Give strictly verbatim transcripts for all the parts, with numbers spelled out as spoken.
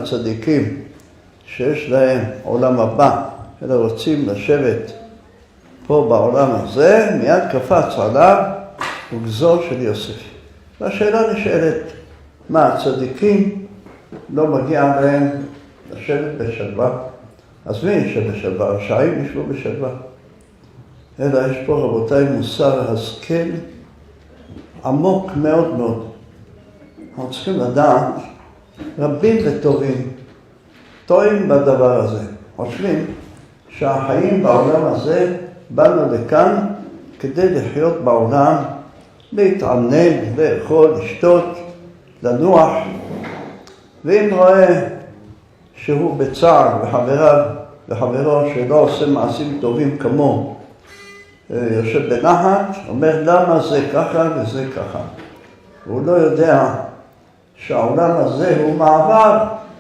הצדיקים שיש להם עולם הבא, אלא רוצים לשבת פה בעולם הזה, מיד קפץ עליו וגזור של יוסף. והשאלה נשאלת, מה הצדיקים לא מגיע להם לשבת בשלווה? אז מי ישב בשלווה? הרשעים ישבו בשלווה. אלא יש פה רבותיי מוסר השכל עמוק מאוד מאוד. אנחנו צריכים לדעת, רבים וטובים טועים בדבר הזה. חושבים שהחיים בעולם הזה באנו לכאן כדי לחיות בעולם, להתענג, לאכול, לשתות, לנוח. ואם רואה שהוא בצער וחבריו וחברו שלא עושה מעשים טובים כמו יושב בנחת, אומר למה זה ככה וזה ככה. והוא לא יודע שהעולם הזה הוא מעבר.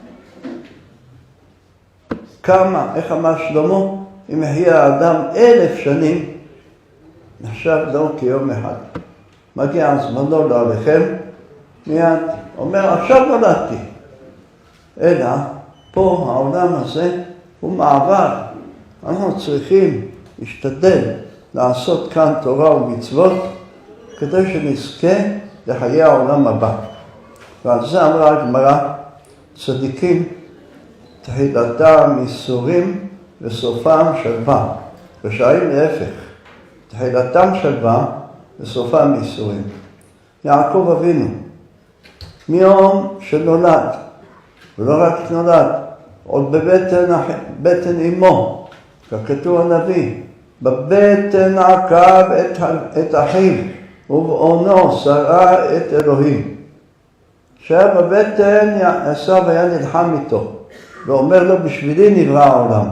כמה, איך אמר שלמה, אם יחיה האדם אלף שנים, נחשב לו כיום אחד. מגיע זמנו לא עליכם, מיד אומר עכשיו נולדתי. אלא פה העולם הזה הוא מעבר. אנחנו צריכים להשתדל לעשות כאן תורה ומצוות כדי שנזכה לחיי העולם הבא. ועל זה אמרה הגמרא, צדיקים תחילתם ייסורים וסופם שלווה. רשעים להפך, תחילתם שלווה וסופם ייסורים. יעקב אבינו, מיום שנולד, ולא רק נולד, עוד בבטן בטן אמו, ככתוב הנביא, בבטן עקב את, את אחיו, ובעונו שרה את אלוהים. שהיה בבטן עשיו היה נלחם איתו, ואומר לו בשבילי נברא העולם.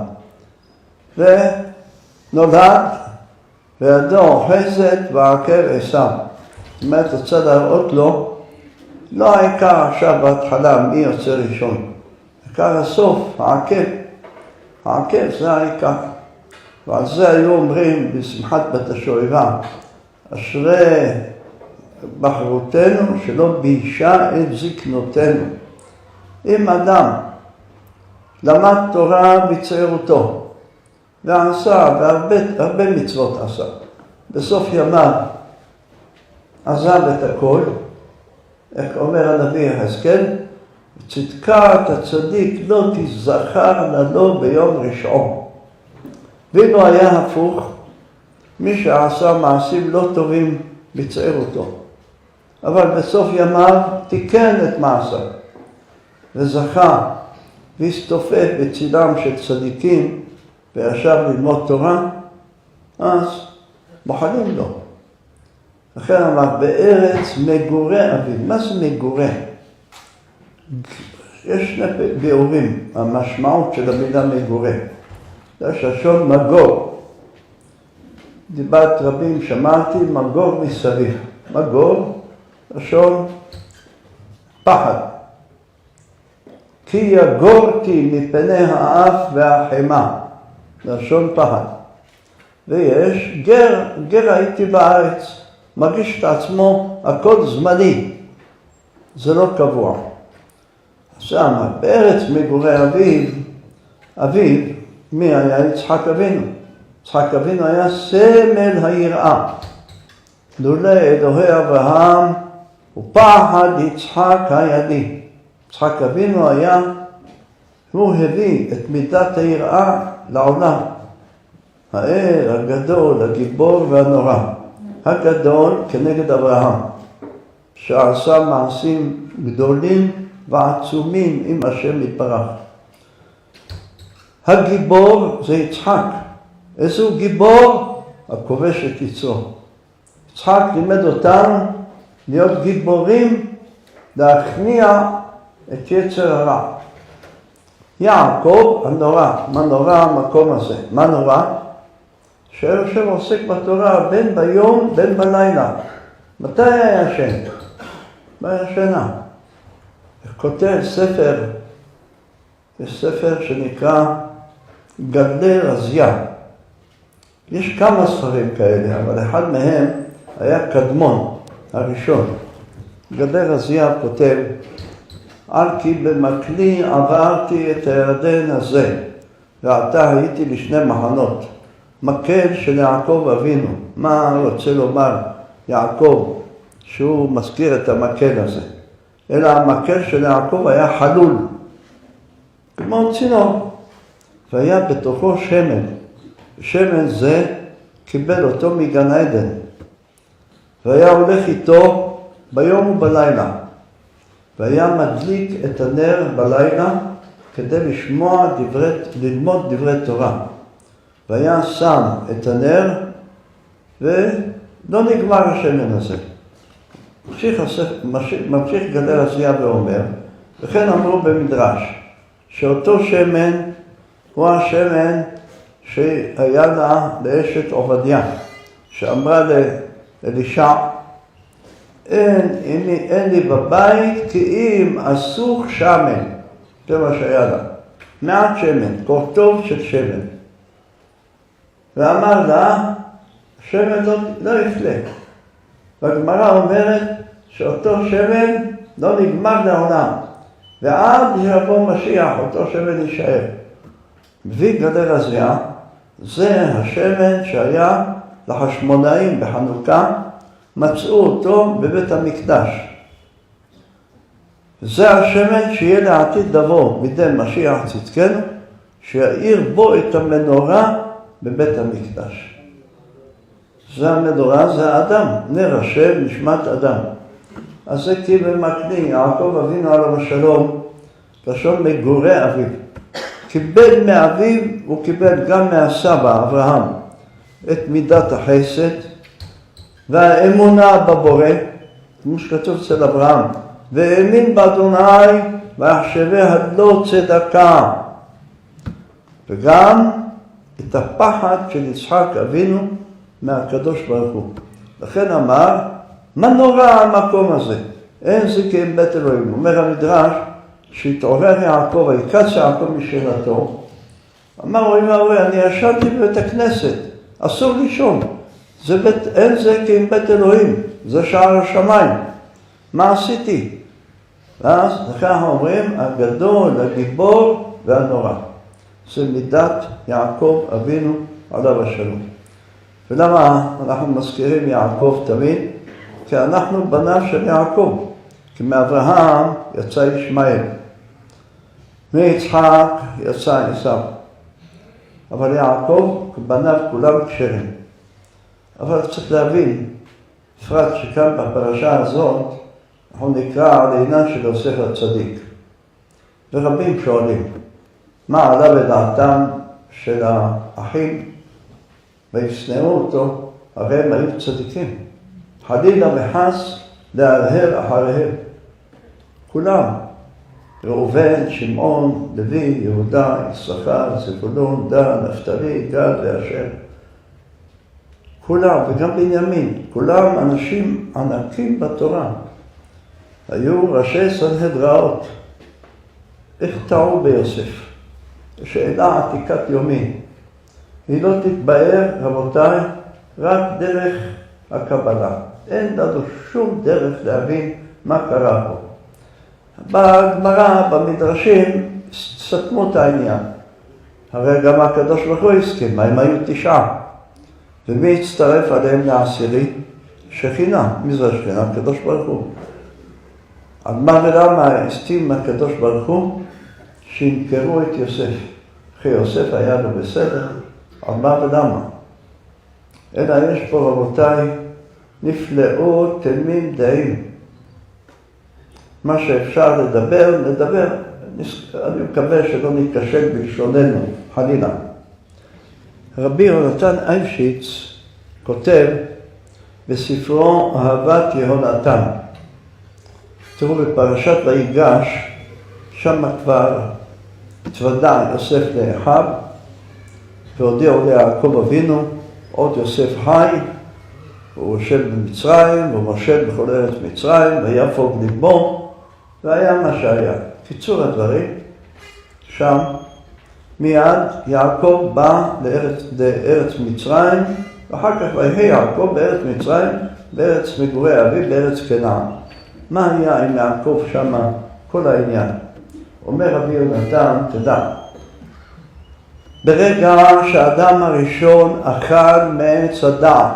ונולד, וידו אוחזת ועקב עשיו. זאת אומרת, רוצה להראות לו, לא העיקר עכשיו בהתחלה מי יוצא ראשון. העיקר הסוף, העקב. העקב זה העיקר. ועל זה היו אומרים בשמחת בת השואבה, אשרי בחרותנו שלא ביישה את זקנותינו. אם אדם למד תורה בצעירותו, ועשה, והרבה הרבה מצוות עשה, בסוף ימיו עזב את הכל, איך אומר הנביא יחזקאל, צדקת הצדיק לא תזכר לנו ביום רשעו. ואילו היה הפוך, מי שעשה מעשים לא טובים בצעירותו, אבל בסוף ימיו תיקן את מעשיו, וזכה והסתופף בצילם של צדיקים, וישב ללמוד תורה, אז בוחנים לו. לכן אמר, בארץ מגורי אביו. מה זה מגורי? יש שני ביאורים, המשמעות של המילה מגורי. יש לשון מגור. דיבת רבים שמעתי, מגור מסביב. מגור, לשון פחד. כי יגורתי מפני האף והחמה. לשון פחד. ויש גר, גר הייתי בארץ. מרגיש את עצמו, הכל זמני. זה לא קבוע. אז אמר, בארץ מגורי אביו, אביו, מי היה? יצחק אבינו. יצחק אבינו היה סמל היראה. לולא אלוהי אברהם ופחד יצחק הידי. יצחק אבינו היה, הוא הביא את מידת היראה לעולם. האל הגדול, הגיבור והנורא. הגדול כנגד אברהם, שעשה מעשים גדולים ועצומים עם השם יתברך. הגיבור זה יצחק. איזה הוא גיבור? הכובש את יצרו. יצחק לימד אותנו להיות גיבורים, להכניע את יצר הרע. יעקב הנורא, מה נורא המקום הזה? מה נורא? שיושב עוסק בתורה בין ביום בין בלילה. מתי היה ישן? בישנה. כותב ספר, יש ספר שנקרא גדלי רזיה. יש כמה ספרים כאלה, אבל אחד מהם היה קדמון, הראשון. גדלי רזיה כותב על כי במקלי עברתי את הירדן הזה, ועתה הייתי לשני מחנות. מקל של יעקב אבינו. מה רוצה לומר יעקב שהוא מזכיר את המקל הזה? אלא המקל של יעקב היה חלול, כמו צינור, והיה בתוכו שמן. שמן זה קיבל אותו מגן עדן, והיה הולך איתו ביום ובלילה, והיה מדליק את הנר בלילה כדי לשמוע דברי, ללמוד דברי תורה. והיה שם את הנר ולא נגמר השמן הזה. ממשיך, ממשיך גדל עזיה ואומר, וכן אמרו במדרש, שאותו שמן הוא השמן שהיה לה לאשת עובדיה, שאמרה לאלישע, אין, אין, אין לי בבית כי אם אסוך שמן, זה מה שהיה לה, מעט שמן, קורטוב של שמן. ואמר לה, שמן לא, לא יפלה. והגמרא אומרת שאותו שמן לא נגמר לעולם, ועד שיבוא משיח אותו שמן יישאר. מביא גדל עזיה, זה השמן שהיה לחשמונאים בחנוכה, מצאו אותו בבית המקדש. זה השמן שיהיה לעתיד לבוא מידי משיח צדקנו, שיאיר בו את המנורה בבית המקדש. זה המנורה, זה האדם, נר השם, נשמת אדם. אז זה כי במקני, יעקב אבינו עליו השלום, לשון מגורי אביו. קיבל מאביו, הוא קיבל גם מהסבא, אברהם, את מידת החסד, והאמונה בבורא, כמו שכתוב אצל אברהם, והאמין באדוני, ויחשביה לא צדקה. וגם את הפחד של יצחק אבינו מהקדוש ברוך הוא. לכן אמר, מה נורא המקום הזה? אין זה כי אם בית אלוהים. אומר המדרש, שהתעורר יעקב, ויקץ יעקב משאלתו, אמר, אוי ואבוי, אני ישנתי בבית הכנסת, אסור לישון. זה בית, אין זה כי אם בית אלוהים, זה שער השמיים. מה עשיתי? ואז לכן אומרים, הגדול, הגיבור והנורא. זה מידת יעקב אבינו עליו השלום. ולמה אנחנו מזכירים יעקב תמיד? כי אנחנו בניו של יעקב. כי מאברהם יצא ישמעאל. מיצחק יצא עשיו. אבל יעקב, בניו כולם כשרים. אבל צריך להבין, בפרט שכאן בפרשה הזאת, אנחנו נקרא על העניין של יוסף הצדיק. ורבים שואלים, מה עלה בדעתם של האחים וישנאו אותו, הרי הם היו צדיקים. חלילה וחס להרהר אחריהם. כולם, ראובן, שמעון, לוי, יהודה, יששכר, זבולון, דן, נפתלי, גד ואשר. כולם, וגם בנימין, כולם אנשים ענקים בתורה. היו ראשי סנהדראות. איך טעו ביוסף? שאלה עתיקת יומין. היא לא תתבאר, רבותיי, רק דרך הקבלה. אין לנו שום דרך להבין מה קרה פה. בגמרא, במדרשים, סתמו את העניין. הרי גם הקדוש ברוך הוא הסכים, הם היו תשעה. ומי הצטרף עליהם לעשירי? שכינה. מי זה השכינה? הקדוש ברוך הוא. על מה ולמה הסכים הקדוש ברוך הוא? שינקרו את יוסף. אחי יוסף היה לו בסדר, על מה ולמה? אלא יש פה רבותיי, נפלאו תמים דעים. מה שאפשר לדבר, לדבר. אני מקווה שלא נתקשל בלשוננו, חלילה. רבי יהונתן אייבשיץ כותב בספרו אהבת יהונתן. תראו בפרשת ויגש, שם כבר התוודע יוסף לאחיו, והודיעו ליעקב אבינו, עוד יוסף חי, הוא יושב במצרים, והוא מושל בכל ארץ מצרים, ויפוג ליבו, והיה מה שהיה. קיצור הדברים, שם מיד יעקב בא לארץ, לארץ מצרים, ואחר כך ויהי יעקב בארץ מצרים, בארץ מגורי אביו, בארץ כנען. מה היה עם יעקב שם כל העניין. אומר רבי יונתן, תדע, ברגע שהאדם הראשון אכל מעץ הדעת,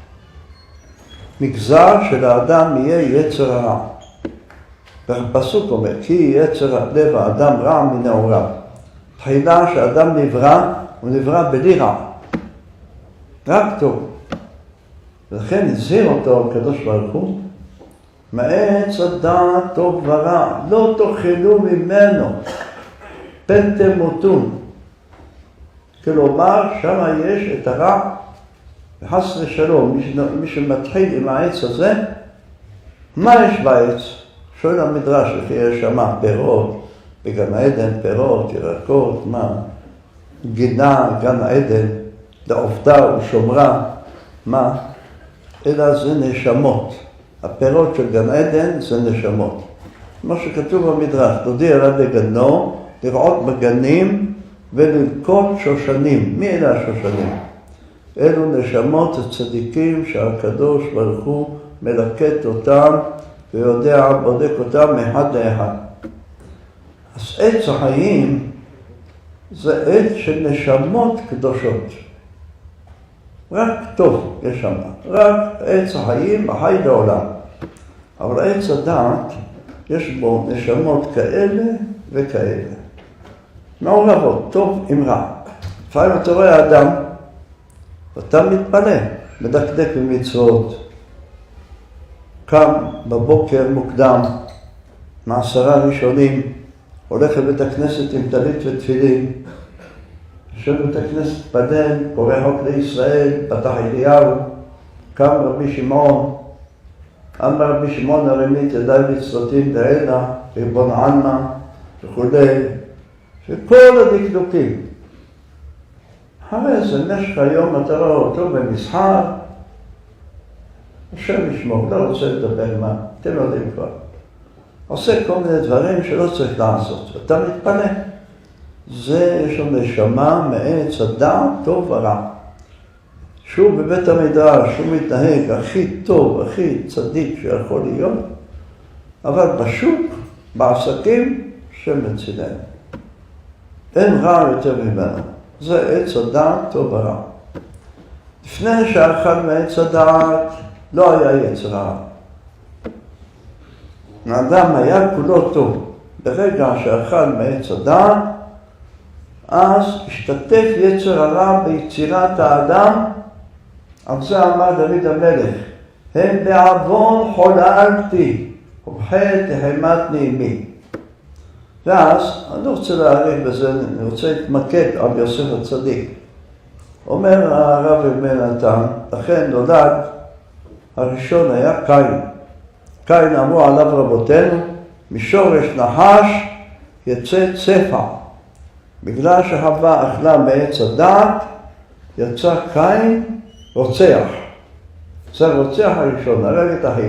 מגזר של האדם יהיה יצר הרע. והפסוק אומר, כי יצר לב האדם רע מנעוריו. תחילה שהאדם נברא, הוא נברא בלי רע. רק טוב. ולכן הזהיר אותו הקדוש ברוך הוא, מעץ הדעת טוב ורע, לא תאכלו ממנו, פן תמותון. כלומר, שם יש את הרע, וחס ושלום, מי שמתחיל עם העץ הזה, מה יש בעץ? שואל המדרש, לפי יש שם פירות, בגן העדן פירות, ירקות, מה? גינה, גן העדן, לעובדה ושומרה, מה? אלא זה נשמות. הפירות של גן עדן זה נשמות. כמו שכתוב במדרש, דודי ירד לגנו, לרעות בגנים וללקוט שושנים. מי אלה השושנים? אלו נשמות הצדיקים שהקדוש ברוך הוא מלקט אותם ויודע, בודק אותם מאחד לאחד. אז עץ החיים זה עץ של נשמות קדושות. רק טוב יש שם, רק עץ החיים החי לעולם. אבל עץ הדעת יש בו נשמות כאלה וכאלה. מעורבות, טוב עם רע. לפעמים אתה רואה אדם, ואתה מתפלא, מדקדק במצוות, קם בבוקר מוקדם, מעשרה ראשונים, הולך לבית הכנסת עם טלית ותפילין, יושב בבית הכנסת פדל, קורא חוק לישראל, פתח אליהו, קם רבי שמעון, אמר רבי שמעון הרמית ידעי בצלותים דענה, ריבון עלמא וכו', שכל הדקדוקים. אחרי זה משך היום אתה רואה אותו במסחר, השם ישמור, לא רוצה לדבר מה, אתם יודעים כבר. עושה כל מיני דברים שלא צריך לעשות, ואתה מתפלא. זה יש לו נשמה מעץ הדעת טוב ורע. שהוא בבית המדרש, שהוא מתנהג הכי טוב, הכי צדיק שיכול להיות, אבל בשוק, בעסקים, שם מצילנו. אין רע יותר ממנו. זה עץ הדעת טוב ורע. לפני שאכל מעץ הדעת, לא היה יצר הרע. האדם היה כולו טוב. ברגע שאכל מעץ הדעת, אז השתתף יצר הרע ביצירת האדם. על זה אמר דוד המלך, הם בעוון חוללתי, ובחטא תחמתני עמי. ואז, אני לא רוצה להאריך בזה, אני רוצה להתמקד על יוסף הצדיק. אומר הרב בן נתן, לכן נולד, הראשון היה קין. קין אמרו עליו רבותינו, משורש נחש יצא צפע. בגלל שחווה אכלה מעץ הדעת, יצא קין רוצח. זה רוצח הראשון, הרג את אחי.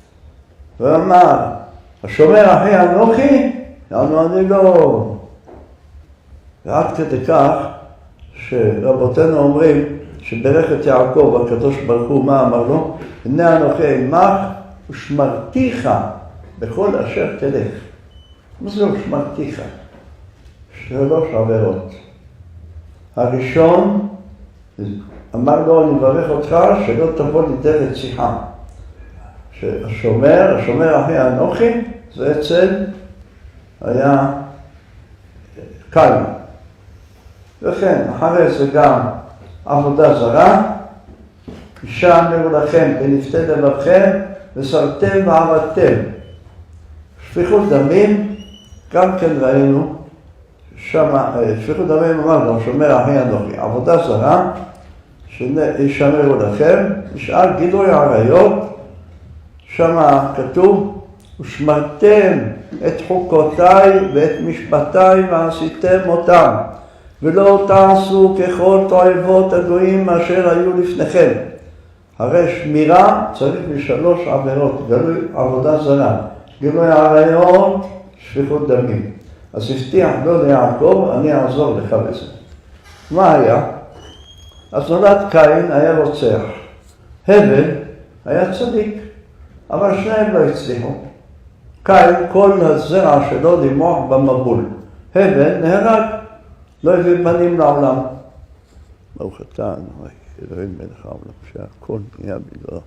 ואמר, השומר אחי אנוכי, יענו אני לא. ועד כדי כך, שרבותינו אומרים, שברך את יעקב, הקדוש ברוך הוא, מה אמר לו? הנה אנוכי עמך ושמרתיך בכל אשר תלך. מה זה ושמרתיך? שלוש עבירות. הראשון, אמר לו, אני מברך אותך שלא תבוא לידי רציחה. שהשומר, השומר אחי אנוכי, זה אצל היה קין. וכן, אחרי זה גם עבודה זרה, אישה אמרו לכם, ונפתה לבבכם, וסרתם ועבדתם. שפיכות דמים, גם כן ראינו, שמה, שפיכות דמים אמר לו, שומר אחי אנוכי, עבודה זרה, שישמרו לכם, בשאר גילוי עריות, שמה כתוב, ושמרתם את חוקותיי ואת משפטיי ועשיתם אותם, ולא תעשו ככל תועבות הגויים אשר היו לפניכם. הרי שמירה צריך בשלוש עבירות, גילוי עבודה זרה, גילוי עריות, שפיכות דמים. אז הבטיח לו ליעקב, אני אעזור לך בזה. מה היה? אז נולד קין היה רוצח. הבל היה צדיק, אבל שניהם לא הצליחו. קין, כל הזרע שלו למוח במבול. הבן נהרג, לא הביא בנים לעולם. ברוך אתה, אלוהים מלך העולם, שהכל נהיה בגללו.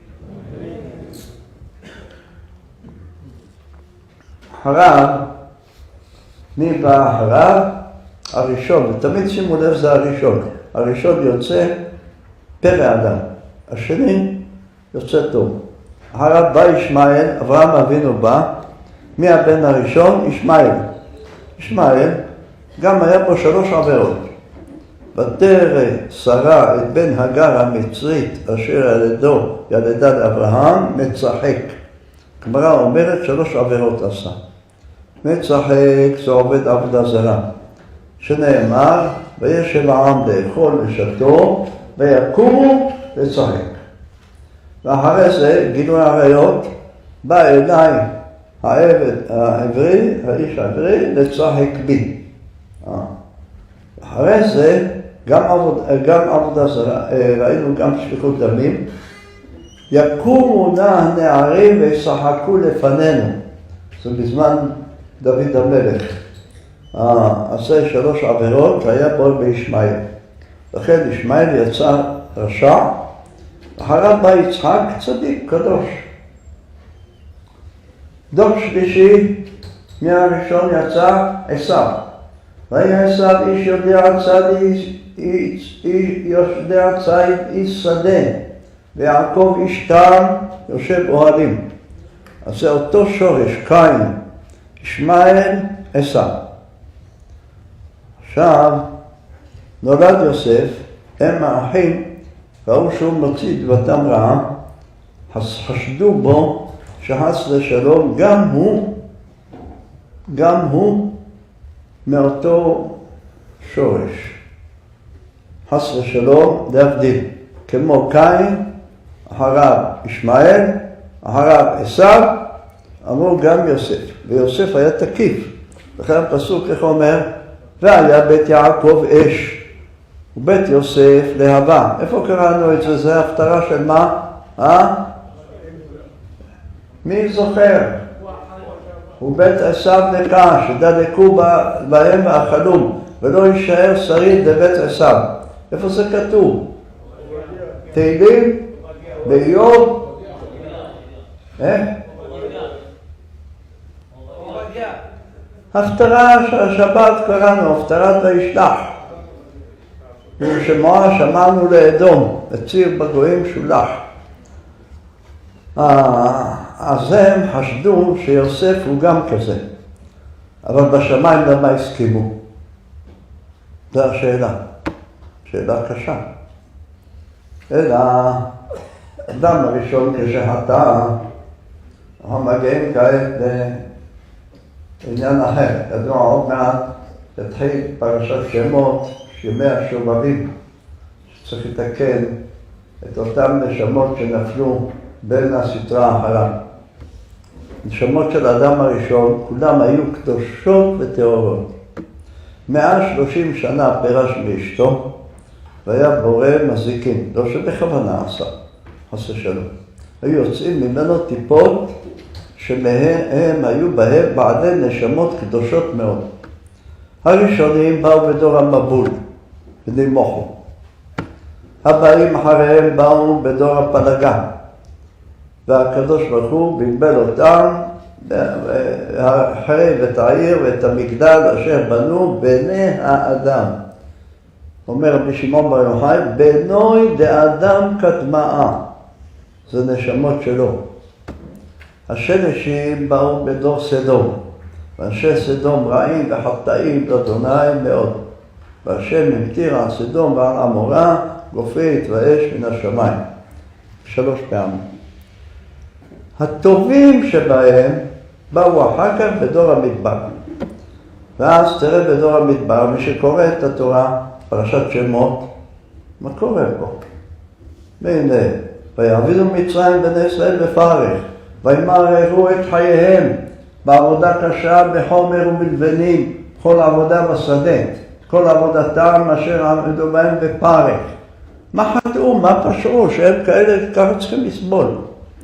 אחריו, מי בא אחריו? הראשון, ותמיד שימו לב זה הראשון. הראשון יוצא פרא אדם, השני יוצא טוב. אחריו בא ישמעאל, אברהם אבינו בא, מי הבן הראשון? ישמעאל. ישמעאל, גם היה פה שלוש עבירות. ותרא שרה את בן הגר המצרית אשר ילדו ילדה לאברהם מצחק. הגמרא אומרת שלוש עבירות עשה. מצחק זה עובד עבודה זרה. שנאמר, וישב העם לאכול ושתו ויקומו לצחק. ואחרי זה גילוי עריות, בא אליי העבד העברי, האיש העברי, לצחק בי. אחרי זה גם עבודה, גם עבודה זרה, ראינו גם שפיכות דמים. יקומו נא הנערים וישחקו לפנינו. זה בזמן דוד המלך. עשה שלוש עבירות, היה בו בישמעאל. לכן ישמעאל יצא רשע, אחריו בא יצחק צדיק, קדוש. דור שלישי, מהראשון יצא עשיו. והיה עשיו איש יודע צד איש יודע צד איש שדה, ויעקב איש טעם יושב אוהלים. אז זה אותו שורש, קין, ישמעאל, עשיו. עכשיו נולד יוסף, הם האחים, ראו שהוא מוציא דבתם רעה, חשדו בו שחס לשלום, גם הוא, גם הוא מאותו שורש. חס לשלום להבדיל, כמו קין, אחריו ישמעאל, אחריו עשיו, אמרו גם יוסף, ויוסף היה תקיף. לכן הפסוק איך אומר? והיה בית יעקב אש, ובית יוסף להבה. איפה קראנו את זה? זה הפטרה של מה? אה? מי זוכר? ובית עשיו נקע, שדלקו בהם ואכלום, ולא יישאר שריד לבית עשיו. איפה זה כתוב? תהילים? באיוב? איך? הפטרה שהשבת קראנו, הפטרת וישלח. ושמוע שמענו לאדום, הציר בגויים שולח. אז הם חשדו שיוסף הוא גם כזה. אבל בשמיים למה הסכימו? זו השאלה. שאלה קשה. אלא אדם הראשון כשחטא, אנחנו מגיעים כעת לעניין אחר. ידוע עוד מעט תתחיל פרשת שמות, ימי השובבים, שצריך לתקן את אותם נשמות שנפלו בין הסתרה אחריו. נשמות של האדם הראשון, כולם היו קדושות וטהורות. מאה שלושים שנה פרש באשתו, והיה בורא מזיקים, לא שבכוונה עשה, עשה שלום. היו יוצאים ממנו טיפות שמהם היו בהם בעלי נשמות קדושות מאוד. הראשונים באו בדור המבול, ונמוכו. הבאים אחריהם באו בדור הפלגה. והקדוש ברוך הוא בלבל אותם, החרב את העיר ואת המגדל אשר בנו בני האדם. אומר רבי שמעון בר יוחאי, בנוי דאדם קדמאה. זה נשמות שלו. השלשים באו בדור סדום. ואנשי סדום רעים וחטאים לאדוני מאוד. והשם המטיר על סדום ועל עמורה, גופרית ואש מן השמיים. שלוש פעמים. הטובים שבהם באו אחר כך בדור המדבר. ואז תראה בדור המדבר, מי שקורא את התורה, פרשת שמות, מה קורה פה? והנה, ויעבידו מצרים בני ישראל בפרך, וימררו את חייהם, בעבודה קשה בחומר ומלבנים, כל עבודה בשדה, כל עבודתם אשר עמדו בהם בפרך. מה חטאו, מה פשעו, שהם כאלה ככה צריכים לסבול?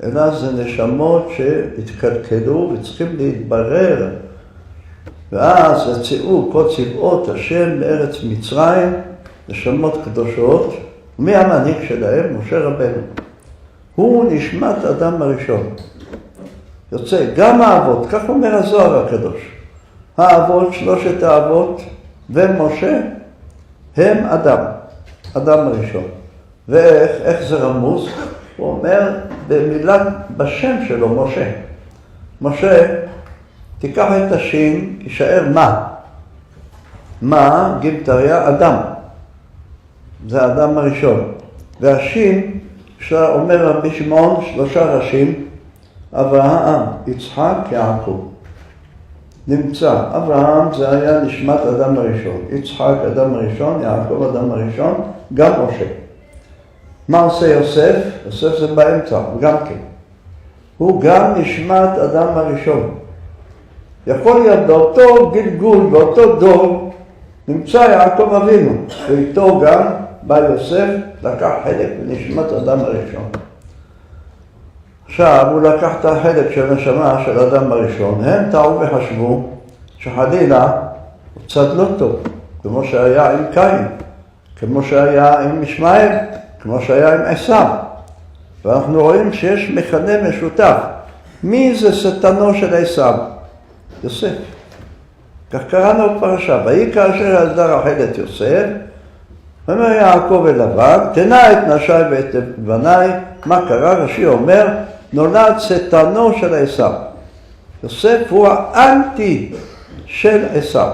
אלא זה נשמות שהתקלקלו וצריכים להתברר. ואז יצאו כל צבאות השם לארץ מצרים, נשמות קדושות. מי המנהיג שלהם? משה רבנו. הוא נשמת אדם הראשון. יוצא גם האבות, כך אומר הזוהר הקדוש. האבות, שלושת האבות ומשה הם אדם, אדם הראשון. ואיך איך זה רמוז? הוא אומר במילת, בשם שלו, משה. משה, תיקח את השין, יישאר מה? מה? גימטריה, אדם. זה האדם הראשון. והשין, שאומר רבי שמעון, שלושה ראשים, אברהם, יצחק, יעקב. נמצא, אברהם זה היה נשמת אדם הראשון, יצחק אדם הראשון, יעקב אדם הראשון, גם משה. מה עושה יוסף? יוסף זה באמצע, גם כן. הוא גם נשמת אדם הראשון. יכול להיות באותו גלגול, באותו דור, נמצא יעקב אבינו, ואיתו גם בא יוסף, לקח חלק בנשמת אדם הראשון. עכשיו הוא לקח את החלק של הנשמה של אדם הראשון, הם טעו וחשבו שחלילה הוא צד לא טוב, כמו שהיה עם קין, כמו שהיה עם ישמעאל, כמו שהיה עם עשיו. ואנחנו רואים שיש מכנה משותף. מי זה שטנו של עשיו? יוסף. כך קראנו בפרשה, ויהי כאשר ילדה רחל את יוסף, אומר יעקב אל לבן, תנה את נשיי ואת בניי. מה קרה? רש"י אומר, נולד שטנו של עשיו. יוסף הוא האנטי של עשיו.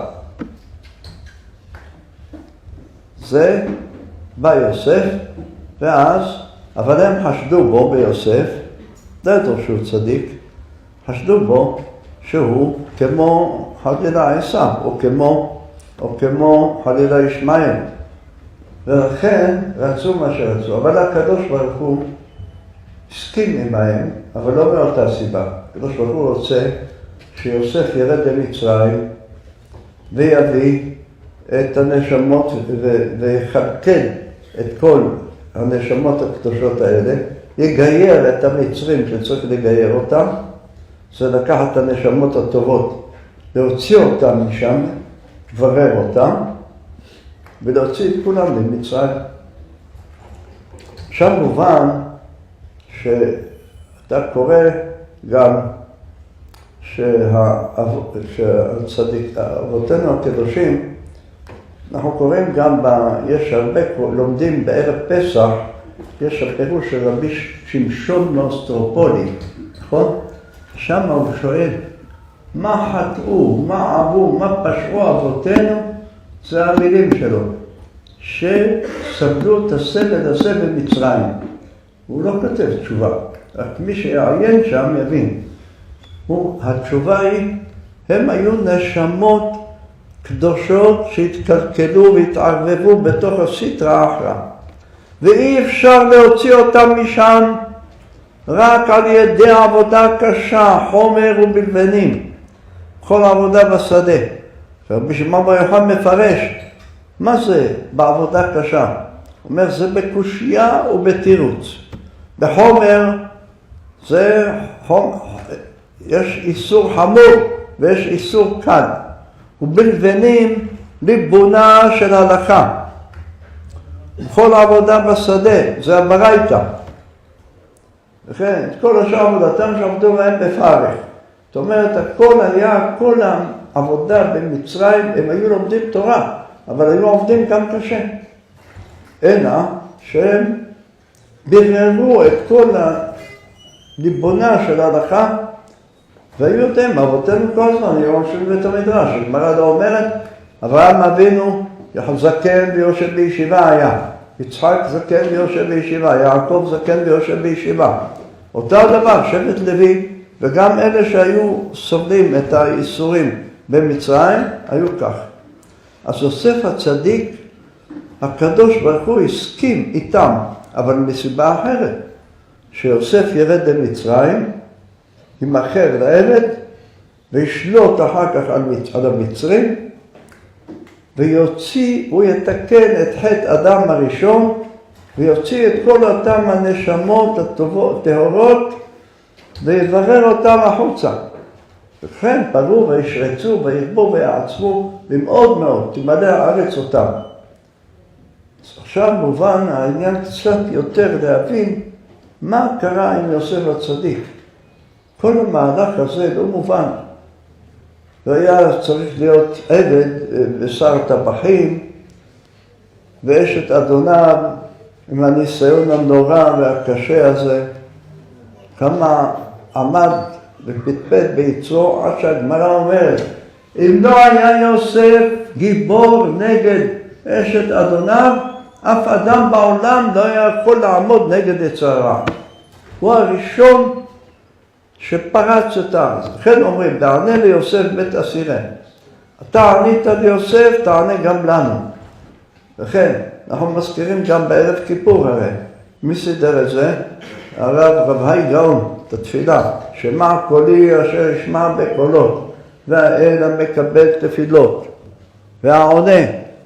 זה בא יוסף, ואז, אבל הם חשדו בו ביוסף, לא ידעו שהוא צדיק, חשדו בו שהוא כמו חלילה עשיו, או כמו, או כמו חלילה ישמעאל. ולכן רצו מה שרצו, אבל הקדוש ברוך הוא הסכים עמהם, אבל לא מאותה סיבה. הקדוש ברוך הוא רוצה שיוסף ירד למצרים ויביא את הנשמות ויחלקל את כל הנשמות הקדושות האלה, יגייר את המצרים שצריך לגייר אותם, זה לקחת את הנשמות הטובות, להוציא אותם משם, לברר אותם, ולהוציא את כולם למצרים. שם מובן שאתה קורא גם שהצדיק, אבותינו הקדושים, אנחנו קוראים גם, ב, יש הרבה, לומדים בערב פסח, יש הפירוש של רבי שמשון מאוסטרופולי, נכון? שם הוא שואל, מה חטאו, מה עבו, מה פשעו אבותינו? זה המילים שלו, שסבלו את הסבל הזה במצרים. הוא לא כותב תשובה, רק מי שיעיין שם יבין. הוא, התשובה היא, הם היו נשמות קדושות שהתקלקלו והתערבבו בתוך הסטרא אחרא. ואי אפשר להוציא אותם משם רק על ידי עבודה קשה, חומר ובלבנים. כל עבודה בשדה. רבי שמעון בר יוחאי מפרש, מה זה בעבודה קשה? הוא אומר, זה בקושיה ובתירוץ. בחומר זה חומר, יש איסור חמור ויש איסור קל. ובלבנים ליבונה של הלכה. בכל עבודה בשדה, זה הברייתא. לכן, את כל השאר עבודתם שעבדו בהם בפרך. זאת אומרת, הכל היה, כל העבודה במצרים, הם היו לומדים תורה, אבל היו עובדים גם קשה. אלא שהם בררו את כל הליבונה של ההלכה, והיו יודעים, אבותינו כל הזמן, היו הולכים בית המדרש. הגמרא לא אומרת, אברהם אבינו זקן ויושב בישיבה היה. יצחק זקן ויושב בישיבה, יעקב זקן ויושב בישיבה. אותו דבר, שבט לוי, וגם אלה שהיו סובלים את האיסורים במצרים, היו כך. אז יוסף הצדיק, הקדוש ברוך הוא הסכים איתם, אבל מסיבה אחרת, שיוסף ירד למצרים, ימכר לעבד, וישלוט אחר כך על המצרים, ויוציא, הוא יתקן את חטא אדם הראשון, ויוציא את כל אותם הנשמות הטובות, טהורות, ויברר אותם החוצה. וכן פרו וישרצו וירבו ויעצמו במאוד מאוד, תמלא הארץ אותם. אז עכשיו מובן העניין קצת יותר להבין מה קרה עם יוסף הצדיק. כל המהלך הזה לא מובן. והיה צריך להיות עבד בשר טבחים, ואשת אדוניו עם הניסיון הנורא והקשה הזה, כמה עמד ופטפט ביצרו עד שהגמרא אומרת, אם לא היה יוסף גיבור נגד אשת אדוניו, אף אדם בעולם לא היה יכול לעמוד נגד יצר הרע. הוא הראשון שפרץ את הארץ. לכן אומרים, תענה ליוסף בית אסירנו. אתה ענית ליוסף, תענה גם לנו. לכן, אנחנו מזכירים גם בערב כיפור הרי. מי סידר את זה? הרב רב היי גאון, את התפילה. שמע קולי אשר ישמע בקולות, והאל המקבל תפילות, והעונה.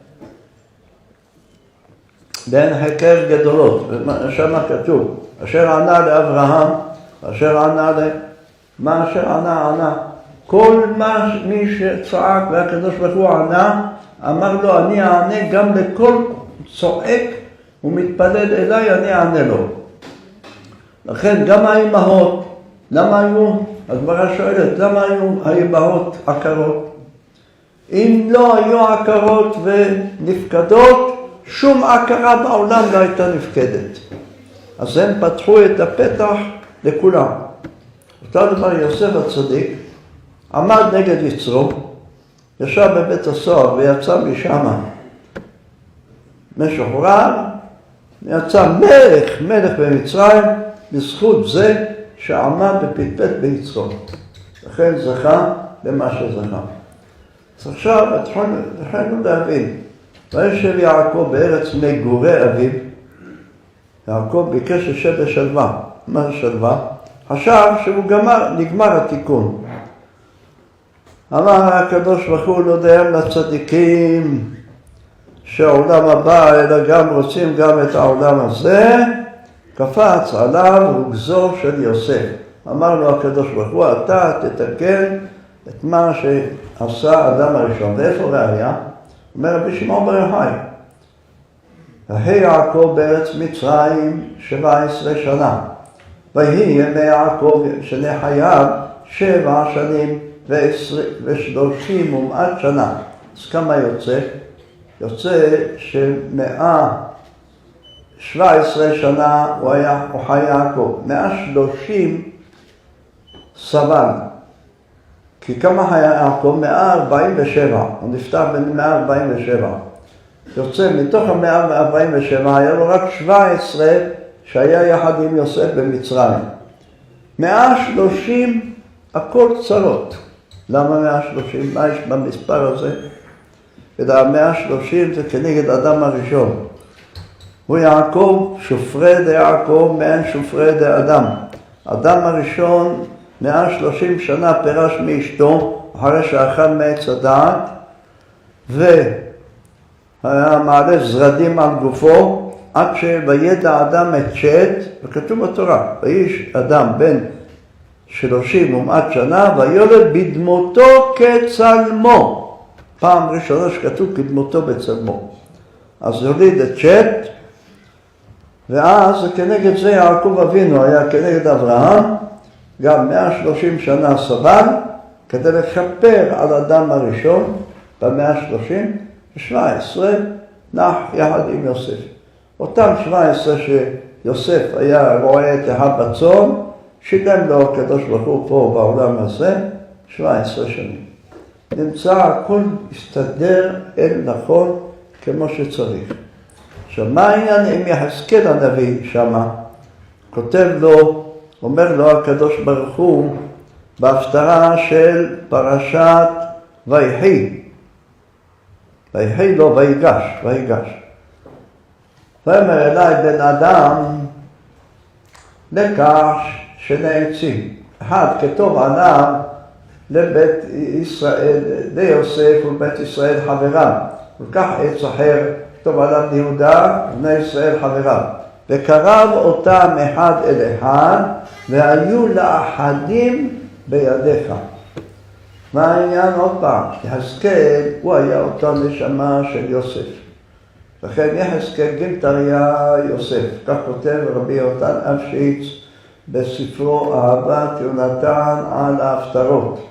בין חקר גדולות, שם כתוב, אשר ענה לאברהם, אשר ענה ל... מה אשר ענה, ענה. כל מה, מי שצעק והקדוש ברוך הוא ענה, אמר לו, אני אענה גם לכל צועק ומתפלל אליי, אני אענה לו. לכן גם האימהות, למה היו, הגמרא שואלת, למה היו האימהות עקרות? אם לא היו עקרות ונפקדות, שום עקרה בעולם לא הייתה נפקדת. אז הם פתחו את הפתח לכולם. אותו דבר יוסף הצדיק, עמד נגד יצרו, ישב בבית הסוהר ויצא משם משוחרר, יצא מלך, מלך במצרים, בזכות זה שעמד בפטפט ביצרו. לכן זכה למה שזכה. אז עכשיו התחלנו להבין, וישב יעקב בארץ מגורי אביו, יעקב ביקש לשבת בשלווה. מה זה שלווה? חשב שהוא גמר, נגמר התיקון. אמר הקדוש ברוך הוא לא דיים לצדיקים שהעולם הבא, אלא גם רוצים גם את העולם הזה, קפץ עליו וגזור של יוסף. אמר לו הקדוש ברוך הוא, אתה תתקן את מה שעשה האדם הראשון. ואיפה ראיה? אומר רבי שמעון בר יוחאי, ויהי יעקב בארץ מצרים שבע עשרה שנה, ויהי ימי יעקב שני חייו שבע שנים ושלושים ומעט שנה. אז כמה יוצא? יוצא שמאה שבע עשרה שנה הוא היה, הוא חי יעקב, מאה שלושים סבל. כי כמה היה יעקב? מאה ארבעים ושבע, הוא נפטר בין מאה ארבעים ושבע. יוצא מתוך ה-מאה ארבעים ושבע, היה לו רק שבע עשרה שהיה יחד עם יוסף במצרים. מאה שלושים הכל צרות. למה מאה שלושים? מה יש במספר הזה? מאה שלושים זה כנגד אדם הראשון. הוא יעקב, שופרי דיעקב, מעין שופרי דיאדם. אדם הראשון מאה שלושים שנה פירש מאשתו, אחרי שאכל מעץ הדעת, והיה מעלה זרדים על גופו, עד שוידע אדם את שת, וכתוב בתורה, ויש אדם בן שלושים ומעט שנה, ויולד בדמותו כצלמו. פעם ראשונה שכתוב כדמותו בצלמו. אז יוליד את שת, ואז כנגד זה יעקב אבינו היה כנגד אברהם, גם מאה ושלושים שנה סבל, כדי לכפר על אדם הראשון, במאה ה-שלושים, ו-שבע עשרה נח יחד עם יוסף. אותם שבע עשרה שיוסף היה רואה את אחד בצאן, שילם לו הקדוש ברוך הוא פה בעולם הזה, שבע עשרה שנים. נמצא הכל הסתדר אל נכון כמו שצריך. עכשיו, מה העניין עם יחזקאל הנביא שמה? כותב לו, אומר לו הקדוש ברוך הוא, בהפטרה של פרשת ויחי. ויחי לא ויגש, ויגש. ואומר אליי בן אדם, לקח שני עצים. אחד כתוב עליו לבית ישראל, ליוסף ולבית ישראל חבריו. ולקח עץ אחר, כתוב עליו ליהודה ובני ישראל חבריו. וקרב אותם אחד אל אחד, והיו לאחדים בידיך. מה העניין עוד פעם? יחזקאל הוא היה אותה נשמה של יוסף. לכן יחזקאל גילתריה יוסף. כך כותב רבי יונתן אפשיץ בספרו אהבת יונתן על ההפטרות.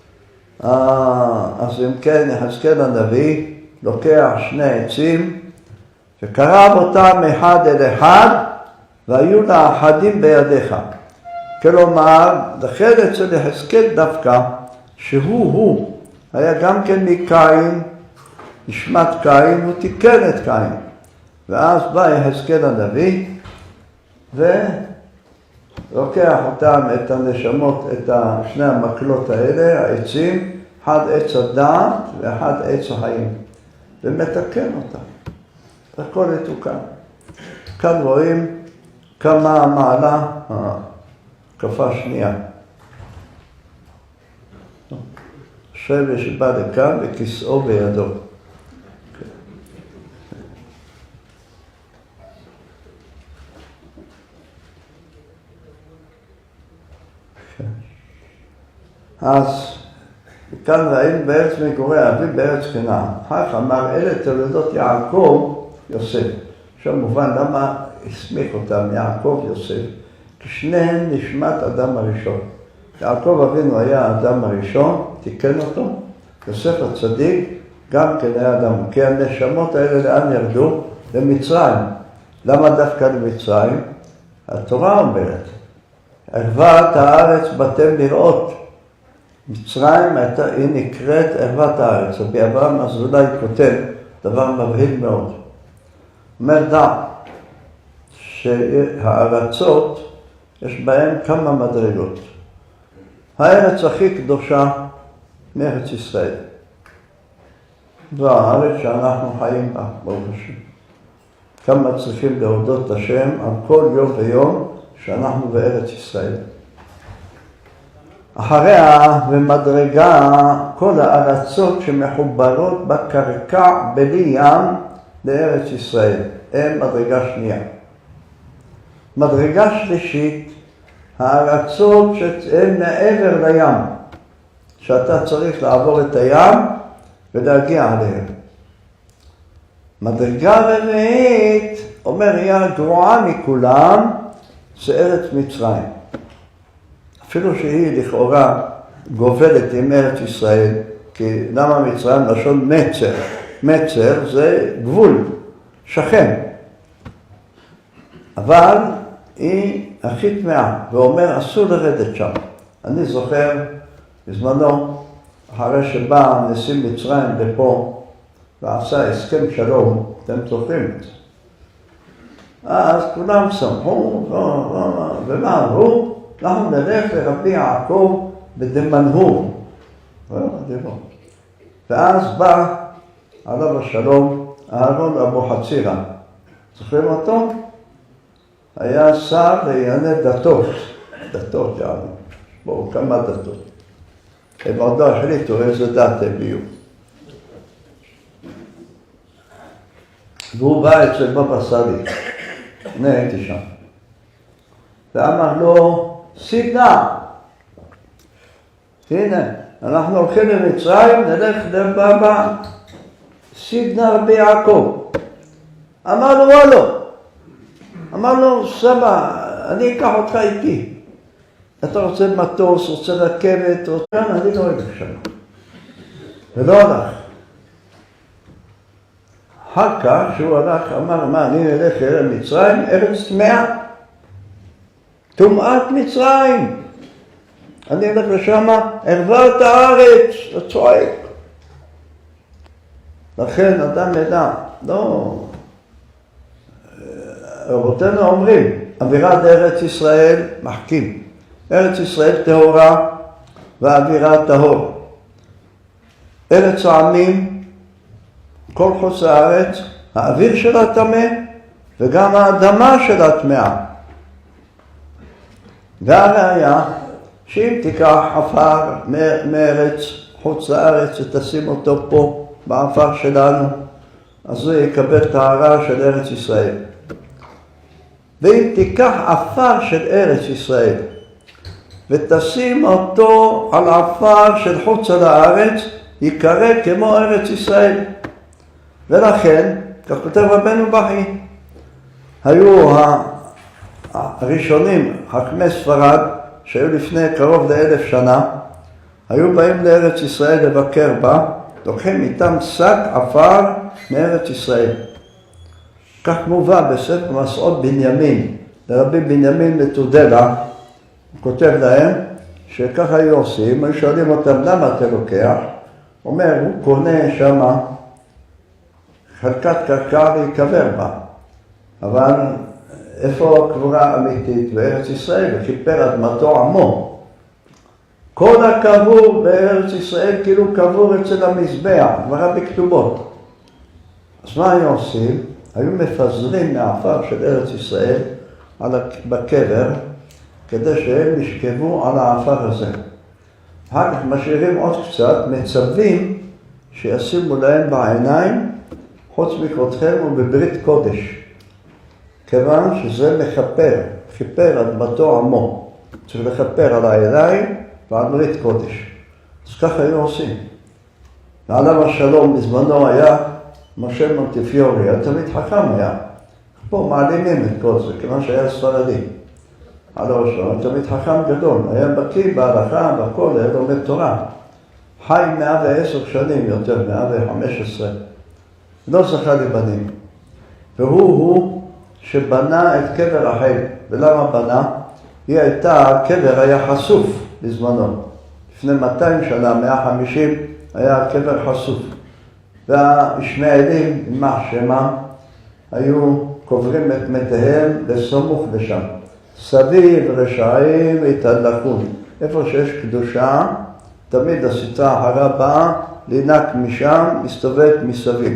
אז אם כן יחזקאל הנביא לוקח שני עצים וקרב אותם אחד אל אחד והיו לאחדים בידיך. כלומר, לכן אצל יחזקאל דווקא שהוא הוא היה גם כן מקין, נשמת קין, הוא תיקן את קין. ואז בא יחזקאל הנביא ולוקח אותם, את הנשמות, את שני המקלות האלה, העצים, אחד עץ הדעת ואחד עץ החיים, ומתקן אותם. הכל יתוקן. כאן רואים כמה מעלה הקפה שנייה. שבא שבא לכאן וכיסאו בידו. אז כאן ראינו בארץ מגורי אביו בארץ כנען. כך אמר אלה תולדות יעקב יוסף. עכשיו מובן למה הסמיך אותם יעקב יוסף. כי שניהם נשמת אדם הראשון. יעקב אבינו היה האדם הראשון, תיקן אותו. יוסף הצדיק גם כן היה אדם. כי הנשמות האלה לאן ירדו? למצרים. למה דווקא למצרים? התורה אומרת, ערוות הארץ באתם לראות. מצרים הייתה, היא נקראת ערוות הארץ. רבי אברהם אזולאי כותב דבר מבהיל מאוד. אומר דע שהארצות יש בהן כמה מדרגות. הארץ הכי קדושה מארץ ישראל. זו הארץ שאנחנו חיים בה, ברוך השם. כמה צריכים להודות השם על כל יום ויום שאנחנו בארץ ישראל. אחריה ומדרגה כל הארצות שמחוברות בקרקע בלי ים לארץ ישראל. הם מדרגה שנייה. מדרגה שלישית, הארצות שהן מעבר לים, שאתה צריך לעבור את הים ולהגיע עליהם. מדרגה רביעית, אומר, היא הגרועה מכולם, זה ארץ מצרים. אפילו שהיא לכאורה גובלת עם ארץ ישראל, כי למה מצרים? לשון מצר. מצר זה גבול, שכן. אבל היא הכי טמאה, ואומר אסור לרדת שם. אני זוכר בזמנו, אחרי שבא נשיא מצרים לפה, ועשה הסכם שלום, אתם זוכרים את זה. אז כולם שמחו, ומה אמרו? אנחנו נלך לרבי יעקב בדמנהור. ואז בא עליו השלום אהרון אבו חצירה. זוכרים אותו? היה שר לענייני דתות. דתות, יענו. בואו, כמה דתות. הם עוד לא החליטו איזה דת הם יהיו. והוא בא אצל בבא סאלי. אני הייתי שם. ואמר לו, סידנה. הנה, אנחנו הולכים למצרים, נלך לבבא סידנה רבי יעקב. אמר לו, וואלו. אמר לו, סבא, אני אקח אותך איתי. אתה רוצה מטוס, רוצה רכבת, רוצה... אני לא הולך שם. ולא הלך. אחר כך שהוא הלך, אמר, מה, אני נלך ארץ מצרים, ארץ טמאה. טומאת מצרים. אני אלך לשם, ערוות הארץ, הצועק. לכן אדם ידע, לא... רבותינו אומרים, אווירת ארץ ישראל מחכים. ארץ ישראל טהורה ואווירה טהור. ארץ העמים, כל חוץ הארץ, האוויר שלה טמא וגם האדמה שלה טמאה. והראיה, שאם תיקח עפר מארץ חוץ לארץ ותשים אותו פה בעפר שלנו, אז הוא יקבל טהרה של ארץ ישראל. ואם תיקח עפר של ארץ ישראל, ותשים אותו על עפר של חוץ על הארץ, יקרא כמו ארץ ישראל. ולכן, כך כותב רבנו בכי, היו הראשונים, חכמי ספרד, שהיו לפני קרוב לאלף שנה, היו באים לארץ ישראל לבקר בה, לוקחים איתם שק עפר מארץ ישראל. כך מובא בספר מסעות בנימין, לרבי בנימין לתודלה, הוא כותב להם שככה היו עושים, היו שואלים אותם למה אתה לוקח, הוא אומר, הוא קונה שמה חלקת קרקע ויקבר בה, אבל איפה קבורה אמיתית? בארץ ישראל, וכיפר אדמתו עמו. כל הקבור בארץ ישראל כאילו קבור אצל המזבח, גמרא בכתובות. אז מה היו עושים? היו מפזרים מהעפר של ארץ ישראל בקבר, כדי שהם ישכבו על העפר הזה. אחר כך משאירים עוד קצת, מצווים שישימו להם בעיניים, חוץ מכבודכם ובברית קודש. כיוון שזה מכפר, כיפר אדמתו עמו. צריך לכפר על העיניים ועל ברית קודש. אז ככה היו עושים. ועליו השלום בזמנו היה משה מונטיפיורי, היה תמיד חכם היה. פה מעלימים את כל זה, כיוון שהיה ספרדי. עליו השלום, תמיד חכם גדול. היה בקיא בהלכה, בכל, היה לומד תורה. חי מאה ועשר שנים יותר, מאה וחמש עשרה. לא זכה לבנים. והוא הוא שבנה את קבר רחל. ולמה בנה? היא הייתה, הקבר היה חשוף בזמנו. לפני מאתיים שנה, מאה וחמישים, היה הקבר חשוף. והישמעאלים, יימח שמם, היו קוברים את מתיהם לסמוך לשם. סביב רשעים התהלכו. איפה שיש קדושה, תמיד הסטרה אחרה באה, לינק משם, מסתובבת מסביב.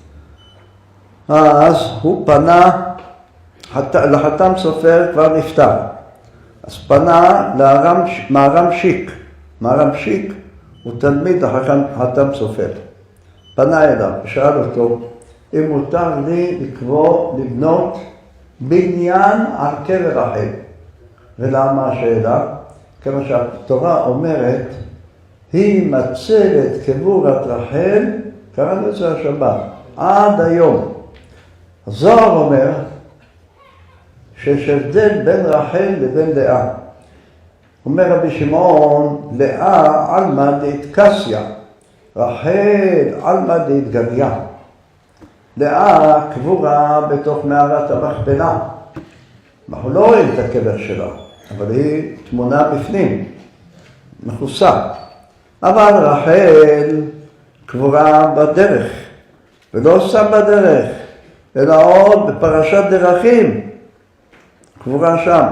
אז הוא פנה, לחתם סופר כבר נפטר. אז פנה מהרם שיק. מהרם שיק הוא תלמיד לחתם סופר. פנה אליו, שאל אותו, אם מותר לי לקבוע, לבנות בניין על קבר רחל. ולמה השאלה? כמה שהתורה אומרת, היא מצלת קבורת רחל, קראנו את זה השבת, עד היום. הזוהר אומר, שיש הבדל בין רחל לבין לאה. אומר רבי שמעון, לאה עלמא דאיטקסיה, רחל עלמא דאיטגליה. לאה קבורה בתוך מערת המכפלה. אנחנו לא רואים את הקבר שלה, אבל היא תמונה בפנים, מכוסה. אבל רחל קבורה בדרך, ולא סתם בדרך, אלא עוד בפרשת דרכים, קבורה שם.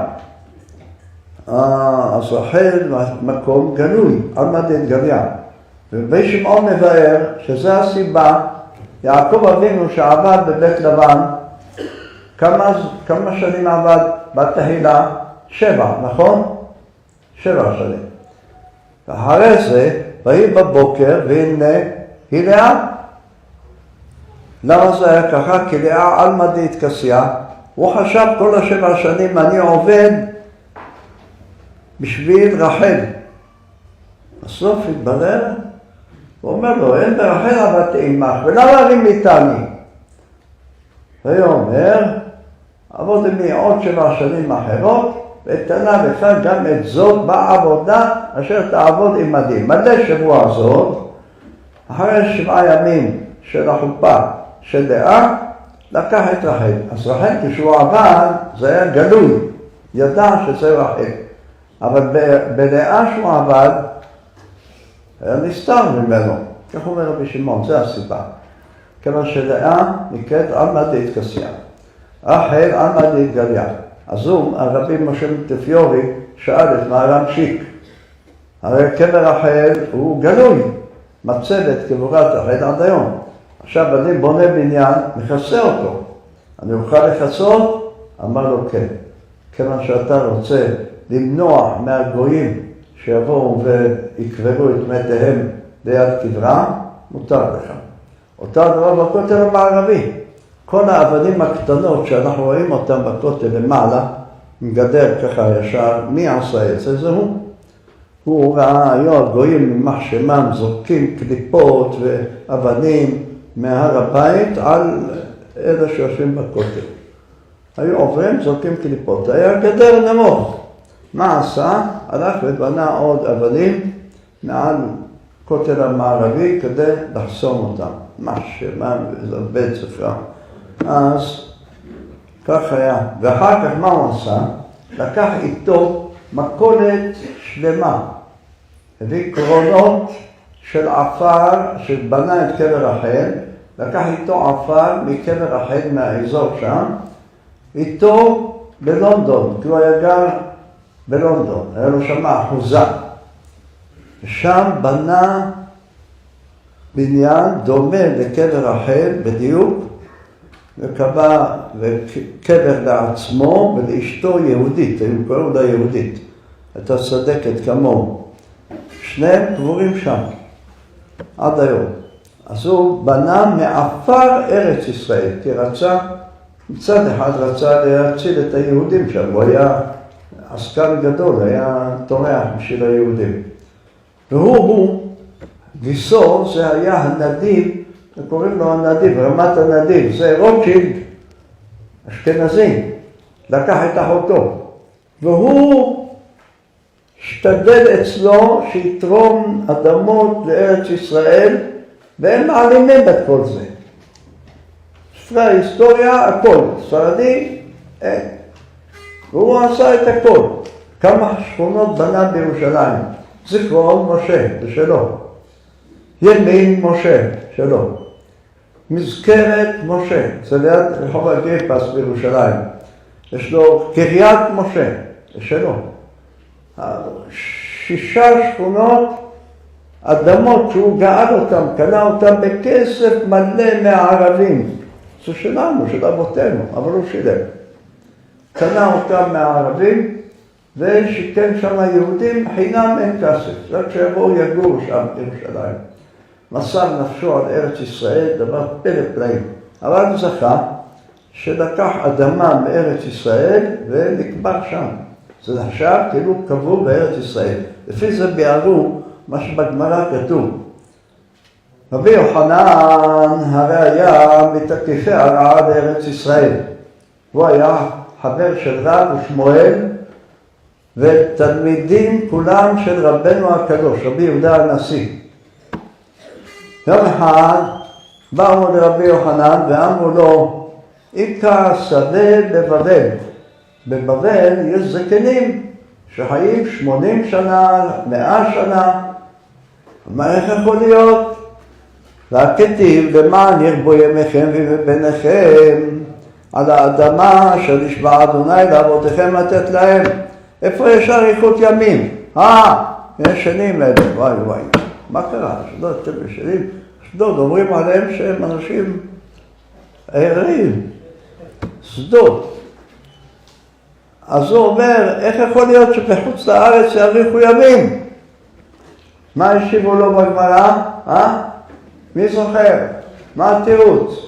אז רחל מקום גלוי, עלמא דאיטגליה. ורבי שמעון מבאר שזו הסיבה, יעקב אבינו שעבד בבית לבן, כמה, כמה שנים עבד בתהילה? שבע, נכון? שבע שנים. ואחרי זה, ויהי בבוקר, והנה, היא לאה. למה זה היה ככה? כי לאה עלמא דאיטקסיה, הוא חשב כל השבע שנים, אני עובד בשביל רחל. בסוף התברר, הוא אומר לו, אין ברחל עבדתי עמך, ולמה אני מיתני? והוא אומר, עבוד עמי עוד שבע שנים אחרות, ותנה לך גם את זאת בעבודה אשר תעבוד עמדי. מדי שבוע זאת, אחרי שבעה ימים של החופה של לאה, לקח את רחל. אז רחל כשהוא עבד, זה היה גלוי, ידע שזה רחל. אבל בלאה שהוא עבד, היה נסתר ממנו. כך אומר רבי שמעון, זה הסיבה. כיוון שלאה נקראת עלמא דאיטקסיה. רחל עלמא דאיטגליה. אז הוא, הרבי משה מונטיפיורי, שאל את מהר"ם שיק. הרי קבר רחל הוא גלוי, מצלת קבורת רחל עד היום. עכשיו אני בונה בניין, מכסה אותו. אני אוכל לכסות? אמר לו כן. כיוון שאתה רוצה למנוע מהגויים שיבואו ויקברו את מתיהם ליד קברה, מותר לך. אותו דבר בכותל המערבי. כל האבנים הקטנות שאנחנו רואים אותן בכותל למעלה, עם גדר ככה ישר, מי עשה את זה? זה הוא. הוא ראה, היו הגויים ממח שמם זורקים קליפות ואבנים מהר הבית על אלה שיושבים בכותל. היו עוברים, זורקים קליפות. היה גדר נמוך. מה עשה? הלך ובנה עוד אבנים מעל כותל המערבי כדי לחסום אותם. מה שמם וזה בית ספרה. אז כך היה. ואחר כך מה הוא עשה? לקח איתו מכולת שלמה. הביא קרונות של עפר שבנה את קבר רחל. לקח איתו עפר מקבר רחל מהאזור שם. איתו בלונדון, כי הוא היה גר בלונדון. היה לו שם אחוזה. שם בנה בניין דומה לקבר רחל בדיוק. וקבע קבר לעצמו ולאשתו יהודית, הם קראו לה יהודית, הייתה צדקת כמוהו. שניהם קבורים שם, עד היום. אז הוא בנה מעפר ארץ ישראל, כי רצה, מצד אחד רצה להציל את היהודים שם, הוא היה עסקן גדול, היה תורח בשביל היהודים. והוא, הוא, גיסו, זה היה הנדיב, קוראים לו הנדיב, רמת הנדיב, זה רוטשילד אשכנזי, לקח את אחותו, והוא השתדל אצלו שיתרום אדמות לארץ ישראל, והם מעלימים את כל זה. ספרי ההיסטוריה, הכל, ספרדי, אין. והוא עשה את הכל. כמה שכונות בנה בירושלים, זיכרון משה, זה שלו. ימין משה, שלו. מזכרת משה, זה ליד רחוב אגריפס בירושלים. יש לו קריית משה, זה שלו. שישה שכונות, אדמות שהוא גאל אותם, קנה אותם בכסף מלא מהערבים. זה שלנו, של אבותינו, אבל הוא שילם. קנה אותם מהערבים, ושיקן שם היהודים, חינם אין כסף. רק שיבואו יגורו שם בירושלים. מסר נפשו על ארץ ישראל, דבר פלא פלאים. אבל הוא זכה שלקח אדמה מארץ ישראל ונקבר שם. זה נחשב כאילו קבור בארץ ישראל. לפי זה ביארו מה שבגמרא כתוב. רבי יוחנן הרי היה מתקיפי הרעה לארץ ישראל. הוא היה חבר של רב ושמואל, ותלמידים כולם של רבנו הקדוש, רבי יהודה הנשיא. יום אחד באו לרבי יוחנן ואמרו לו, עיקר שדה בבבל. בבבל יש זקנים שחיים שמונים שנה, מאה שנה. מה איך יכול להיות? והכתיב למען ירבו ימיכם ובניכם על האדמה אשר נשבע אדוני לאבותיכם לתת להם. איפה יש אריכות ימים? אה, יש שנים אלה, וואי וואי. מה קרה? אשדוד, אתם ישנים? אשדוד, אומרים עליהם שהם אנשים ערים. אשדוד. אז הוא אומר, איך יכול להיות שבחוץ לארץ יאריכו ימים? מה השיבו לו בגמרא? אה? מי זוכר? מה התירוץ?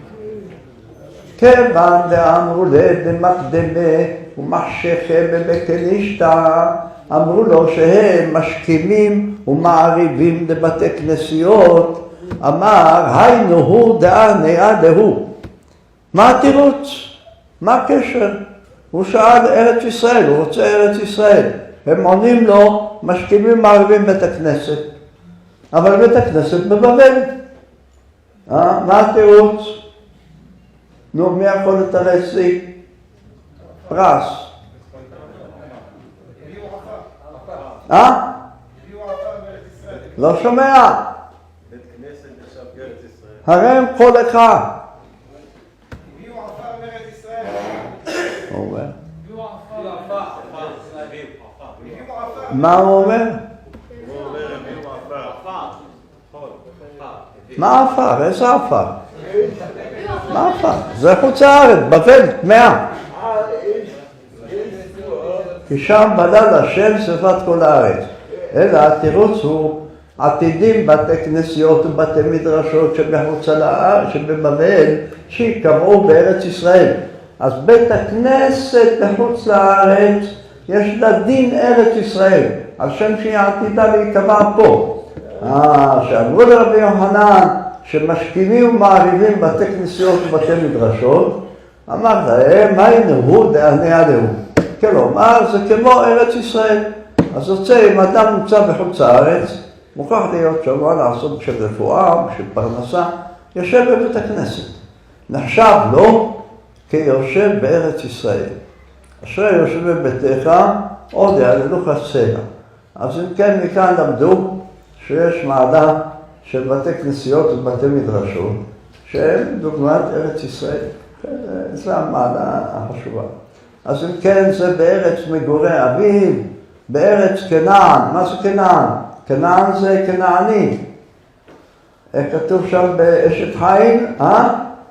כיוון דאמרו לדמקדמה ומחשכה בבקנישתא, אמרו לו שהם משכימים ומעריבים לבתי כנסיות, אמר היינו הוא דעה נאה דהו. מה התירוץ? מה הקשר? הוא שאל ארץ ישראל, הוא רוצה ארץ ישראל. הם עונים לו, משכימים מעריבים בית הכנסת. אבל בית הכנסת בבבל. אה? מה התירוץ? נו, מי יכול לתרץ לי? פרס. אה? לא שומע. בית כנסת עכשיו בארץ ישראל. הרי הם כל אחד. הביאו עפר בארץ ישראל. הוא אומר. הביאו עפר. מה הוא אומר? הוא אומר, הביאו עפר. מה עפר? איזה עפר? מה עפר? זה חוץ הארץ, בבל, טמאה. כי שם בלל השם שרפת כל הארץ. אלא התירוץ הוא עתידים בתי כנסיות ובתי מדרשות שבחוץ לארץ, שבבבל, שיקבעו בארץ ישראל. אז בית הכנסת בחוץ לארץ, יש לה דין ארץ ישראל, על שם שהיא עתידה להיקבע פה. אה, שאמרו לרבי יוחנן, שמשכימים ומעריבים בתי כנסיות ובתי מדרשות, אמר להם, מה ינהו דעני עליהו? כלומר, זה כמו ארץ ישראל. אז יוצא, אם אדם נמצא בחוץ הארץ, מוכרח להיות שם, לעשות בשביל רפואה, בשביל פרנסה, יושב בבית הכנסת. נחשב לו כיושב בארץ ישראל. אשרי יושב בביתך, עוד יעללוך סלע. אז אם כן, מכאן למדו שיש מעלה של בתי כנסיות ובתי מדרשות, שהם דוגמת ארץ ישראל. זו המעלה החשובה. אז אם כן, זה בארץ מגורי אביו, בארץ כנען. מה זה כנען? כנען זה כנעני. איך כתוב שם באשת חיל? אה?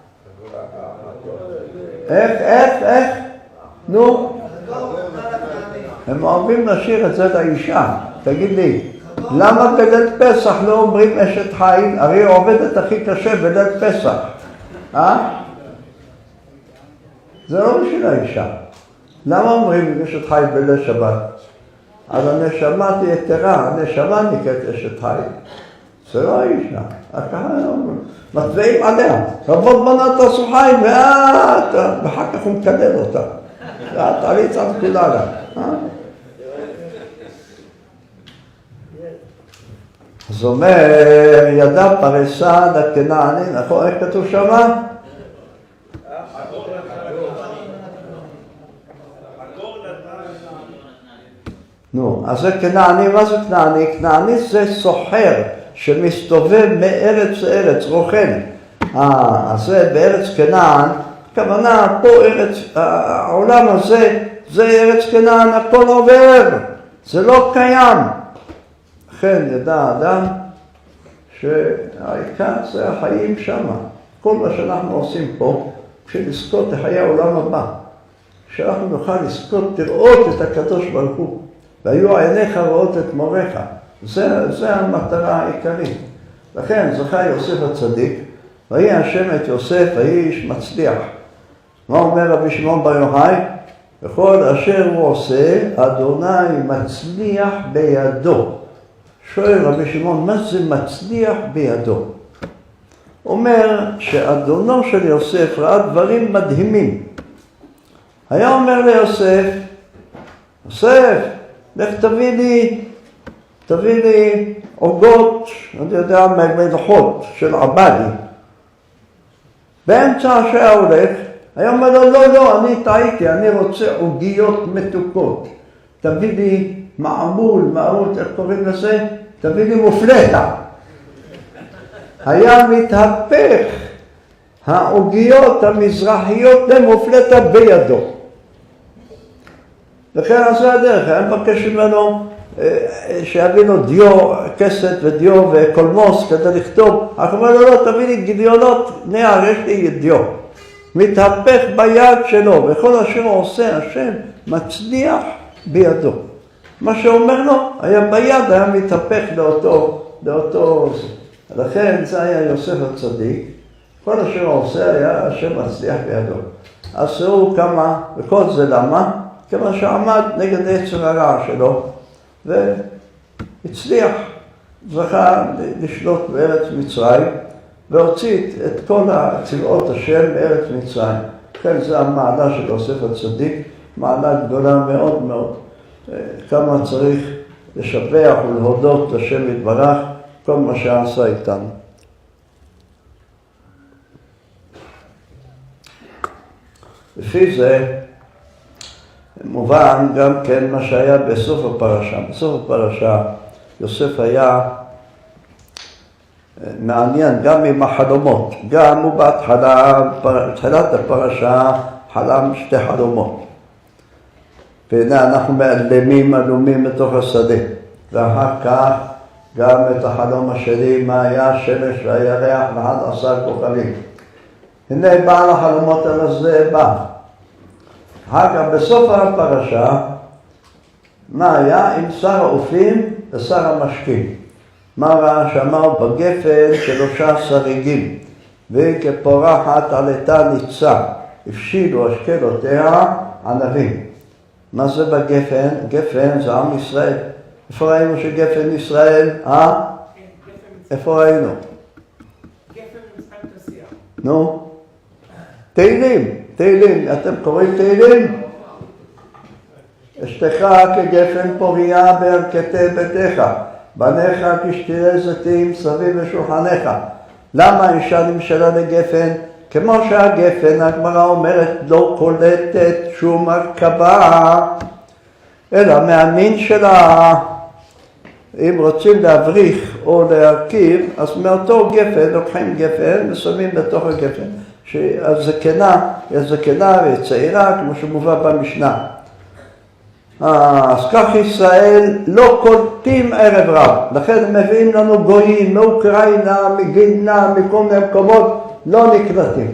איך, איך, איך? נו? הם אוהבים לשיר את זה לאישה. תגיד לי, למה בליל פסח לא אומרים אשת חיל? הרי היא עובדת הכי קשה בליל פסח. אה? זה לא בשביל האישה. למה אומרים אשת חיל בליל שבת? אז הנשמה תהיה יתרה, הנשמה נקראת אשת חיל. זה לא האישה. הקהל אומרים, מטבעים עליה. רבות בנות תעשו חיל, ואת, ואחר כך הוא מקלל אותה. ואת עליץ על כולה לה. אז אומר, ידע פרסה לכנעני, נכון? איך כתוב שמה? נו, אז זה כנעני, מה זה כנעני? כנעני זה סוחר שמסתובב מארץ לארץ, רוכל. אה, אז זה בארץ כנען, כוונה פה ארץ, העולם הזה, זה ארץ כנען, הכל עובר, זה לא קיים. לכן ידע אדם שהעיקר זה החיים שם. כל מה שאנחנו עושים פה, בשביל לזכות לחיי העולם הבא. שאנחנו נוכל לזכות לראות את הקדוש ברוך הוא. והיו עיניך רואות את מוריך. זה, זה המטרה העיקרית. לכן זכה יוסף הצדיק, ויהי השם את יוסף, ויהי איש מצליח. מה אומר רבי שמעון בר יוחאי? וכל אשר הוא עושה, אדוני מצליח בידו. שואל רבי שמעון, מה זה מצליח בידו? אומר שאדונו של יוסף ראה דברים מדהימים. היה אומר ליוסף, יוסף, לך תביא לי, תביא לי עוגות, אני יודע, מלאכות של עבדי. באמצע שהיה הולך, היה אומר לו, לא, לא, אני טעיתי, אני רוצה עוגיות מתוקות. תביא לי מעמול, מעמול, איך קוראים לזה? תביא לי מופלטה. היה מתהפך העוגיות המזרחיות למופלטה בידו. לכן עשה הדרך, היה מבקש ממנו שיביא לו דיו, כסת ודיו וקולמוס כדי לכתוב. אך אומר לו, לא, תביא לי גיליונות, נייר, יש לי דיו. מתהפך ביד שלו, וכל אשר הוא עושה, השם מצליח בידו. מה שאומר לו, היה ביד, היה מתהפך לאותו, לאותו... לכן זה היה יוסף הצדיק, כל אשר הוא עושה היה השם מצליח בידו. אז הוא כמה, וכל זה למה? כמה שעמד נגד יצר הרע שלו, והצליח, זכה לשלוט בארץ מצרים, והוציא את כל צבאות השם בארץ מצרים. לכן זה המעלה של יוסף הצדיק, מעלה גדולה מאוד מאוד. כמה צריך לשבח ולהודות לשם יתברך, כל מה שעשה איתנו. לפי זה, מובן גם כן מה שהיה בסוף הפרשה. בסוף הפרשה יוסף היה מעניין גם עם החלומות. גם הוא בהתחלה, בתחילת הפרשה, חלם שתי חלומות. והנה אנחנו מאלמים, אלומים בתוך השדה. ואחר כך גם את החלום השני, מה היה השמש והירח ואחד עשר כוכבים. הנה בעל החלומות על הזה בא. אחר כך בסוף הפרשה, מה היה עם שר האופים ושר המשקים. מה רש"י אמר? בגפן שלושה שריגים, וכפורחת עלתה ניצה, הפשילו אשכלותיה ענבים. מה זה בגפן? גפן זה עם ישראל. איפה ראינו שגפן ישראל? אה? איפה ראינו? גפן במשחק תעשייה. נו? תהילים, תהילים. אתם קוראים תהילים? אשתך כגפן פוריה בירכתי ביתך, בניך כשתילי זיתים סביב לשולחניך. למה האישה נמשלה לגפן? כמו שהגפן, הגמרא אומרת, לא קולטת שום הרכבה, אלא מהמין שלה. אם רוצים להבריך או להרכיב, אז מאותו גפן לוקחים גפן ושמים בתוך הגפן. שהזקנה, הזקנה וצעירה, כמו שמובא במשנה. אז כך ישראל לא קולטים ערב רב, לכן הם מביאים לנו גויים מאוקראינה, מגינה, מכל מיני מקומות, לא נקלטים.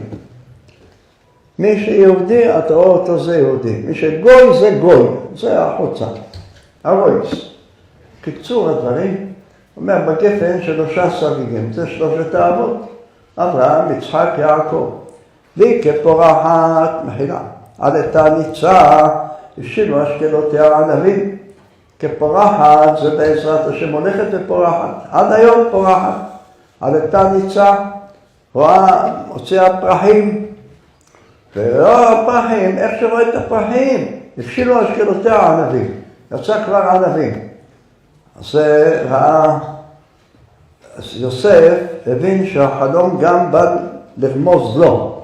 מי שיהודי, אתה רואה אותו זה יהודי. מי שגוי זה גוי, זה החוצה, הרויס. קיצור הדברים, אומר בגפן שלושה שריגים, זה שלושת האבות, אברהם, יצחק, יעקב. לי כפורחת, מחילה, עלתה ניצה, הפשילו אשכלותיה ענבים. כפורחת זה בעזרת השם הולכת ופורחת, עד היום פורחת. עלתה ניצה, רואה, הוציאה פרחים, ולא הפרחים, איך שרואה את הפרחים? הפשילו אשכלותיה ענבים, יצא כבר ענבים. אז ראה, אז יוסף הבין שהחלום גם בא לרמוז לו,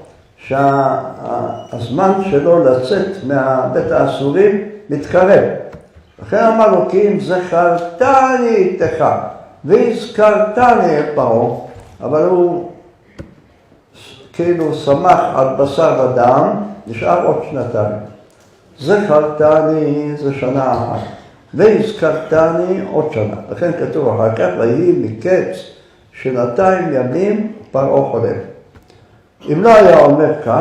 שהזמן שלו לצאת מהבית האסורים מתקרב. לכן אמר לו, כי אם זכרתני איתך והזכרתני את פרעה, אבל הוא כאילו שמח על בשר ודם, נשאר עוד שנתיים. זכרתני זה שנה אחת, והזכרתני עוד שנה. לכן כתוב אחר כך, ויהי מקץ שנתיים ימים פרעה חולם. אם לא היה אומר כך,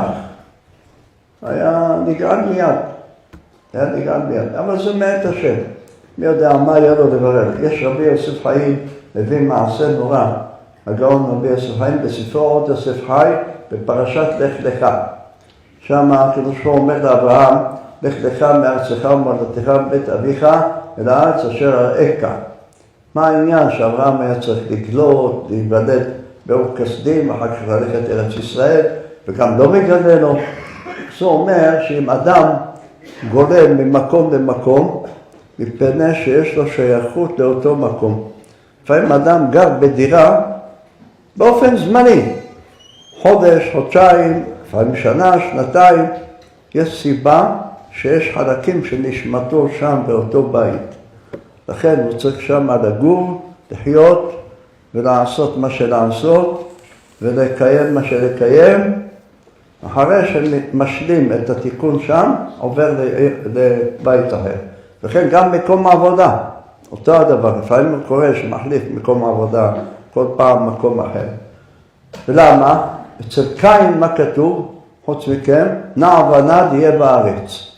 היה נגעל מיד. היה נגעל מיד. אבל זה מאת השם. מי יודע מה היה לו לברר. יש רבי יוסף חיים, מביא מעשה נורא. הגאון רבי יוסף חיים בספרו עוד יוסף חי, בפרשת לך לך. שם הקדוש ברוך הוא אומר לאברהם, לך לך מארצך ומולדתך מבית אביך, אל הארץ אשר אראך. מה העניין שאברהם היה צריך לגלות, להיוולד באור כסדים, אחר כך ללכת ארץ ישראל, וגם לא מגלה לו. זה אומר שאם אדם גולה ממקום למקום, מפני שיש לו שייכות לאותו מקום. לפעמים אדם גר בדירה באופן זמני, חודש, חודשיים, לפעמים שנה, שנתיים, יש סיבה שיש חלקים שנשמתו שם באותו בית. לכן הוא צריך שם לגור, לחיות ולעשות מה שלעשות ולקיים מה שלקיים. אחרי שמשלים את התיקון שם, עובר לבית אחר. וכן גם מקום העבודה, אותו הדבר. לפעמים הוא קורה שמחליף מקום העבודה, כל פעם מקום אחר. ולמה? אצל קין מה כתוב? חוץ מכם, נע ונד יהיה בארץ.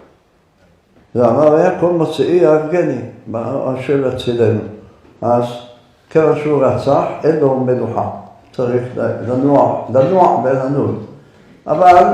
זה אמר, היה כל מוצאי הרגני, של אצלנו. אז כמה שהוא רצח, אין לו מנוחה. צריך לנוע, לנוע ולנוד. אבל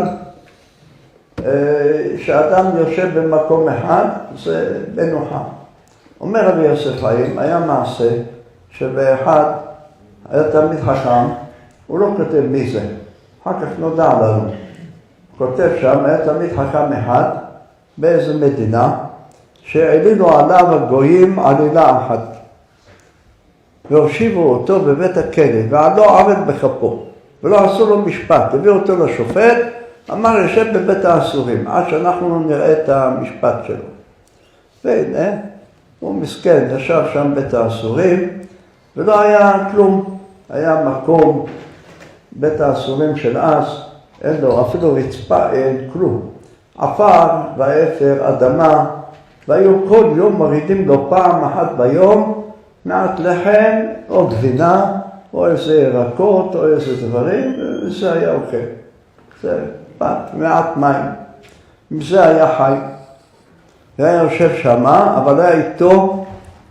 כשאדם יושב במקום אחד, זה מנוחה. אומר רבי יוסף חיים, היה מעשה שבאחד היה תלמיד חכם, הוא לא כותב מי זה, אחר כך נודע לנו. כותב שם, היה תלמיד חכם אחד באיזו מדינה, שהעלילו עליו הגויים עלילה אחת. והושיבו אותו בבית הכלא, ועלו עבד בכפו, ולא עשו לו משפט. הביאו אותו לשופט, אמר, ישב בבית האסורים, עד שאנחנו נראה את המשפט שלו. והנה, הוא מסכן, ישב שם בית האסורים, ולא היה כלום. היה מקום, בית האסורים של אז, אין לו אפילו רצפה, אין כלום. עפר ואפר, אדמה, והיו כל יום מורידים לו פעם אחת ביום, מעט לחם או גבינה, או איזה ירקות, או איזה דברים, וזה היה אוכל. זה פת, מעט מים. מזה היה חי. והיה יושב שמה, אבל היה איתו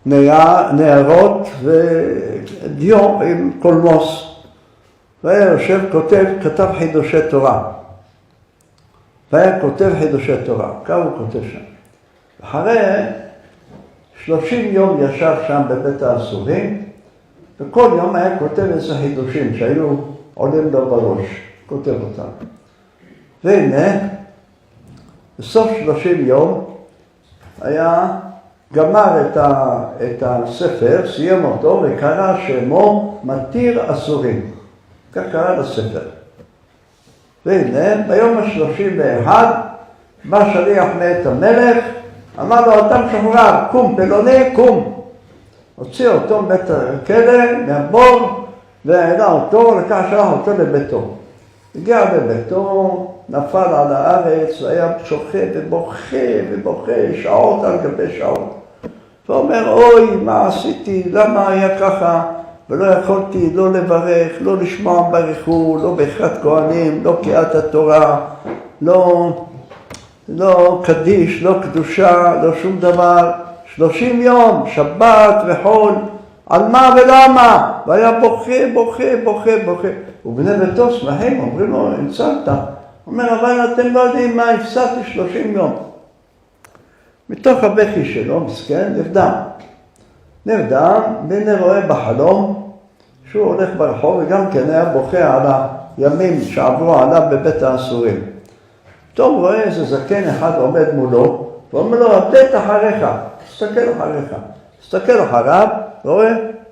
נערות ודיו עם קולמוס. והיה יושב כותב, כתב חידושי תורה. והיה כותב חידושי תורה. כמה הוא כותב שם. אחרי שלושים יום ישב שם בבית האסורים, וכל יום היה כותב איזה חידושים שהיו עולים לו בראש. כותב אותם. והנה, בסוף שלושים יום, היה גמר את, ה, את הספר, סיים אותו, וקרא שמו מתיר אסורים. כך קרא לספר. והנה, ביום השלושים ואחד, בא שליח מאת המלך, אמר לו, אדם שחרר, קום, פלוני, קום. הוציא אותו מבית הכלא, מהבור, והעלה אותו, לקח שלח אותו לביתו. הגיע לביתו, נפל על הארץ, והיה שוחה ובוכה ובוכה, שעות על גבי שעות. ואומר, אוי, מה עשיתי, למה היה ככה? ולא יכולתי לא לברך, לא לשמוע ברכו, לא ברכת כהנים, לא קריאת התורה, לא, לא קדיש, לא קדושה, לא שום דבר. שלושים יום, שבת וחול, על מה ולמה? והיה בוכה, בוכה, בוכה, בוכה. ובני ביתו שמחים, אומרים לו, הצלת. הוא אומר, אבל אתם לא יודעים מה, הפסדתי שלושים יום. מתוך הבכי שלו, מסכן, נרדם. נרדם, והנה רואה בחלום, שהוא הולך ברחוב, וגם כן היה בוכה על הימים שעברו עליו בבית האסורים. פתאום רואה איזה זקן אחד עומד מולו, ואומר לו, הבט אחריך, תסתכל אחריך. תסתכל אחריו, רואה?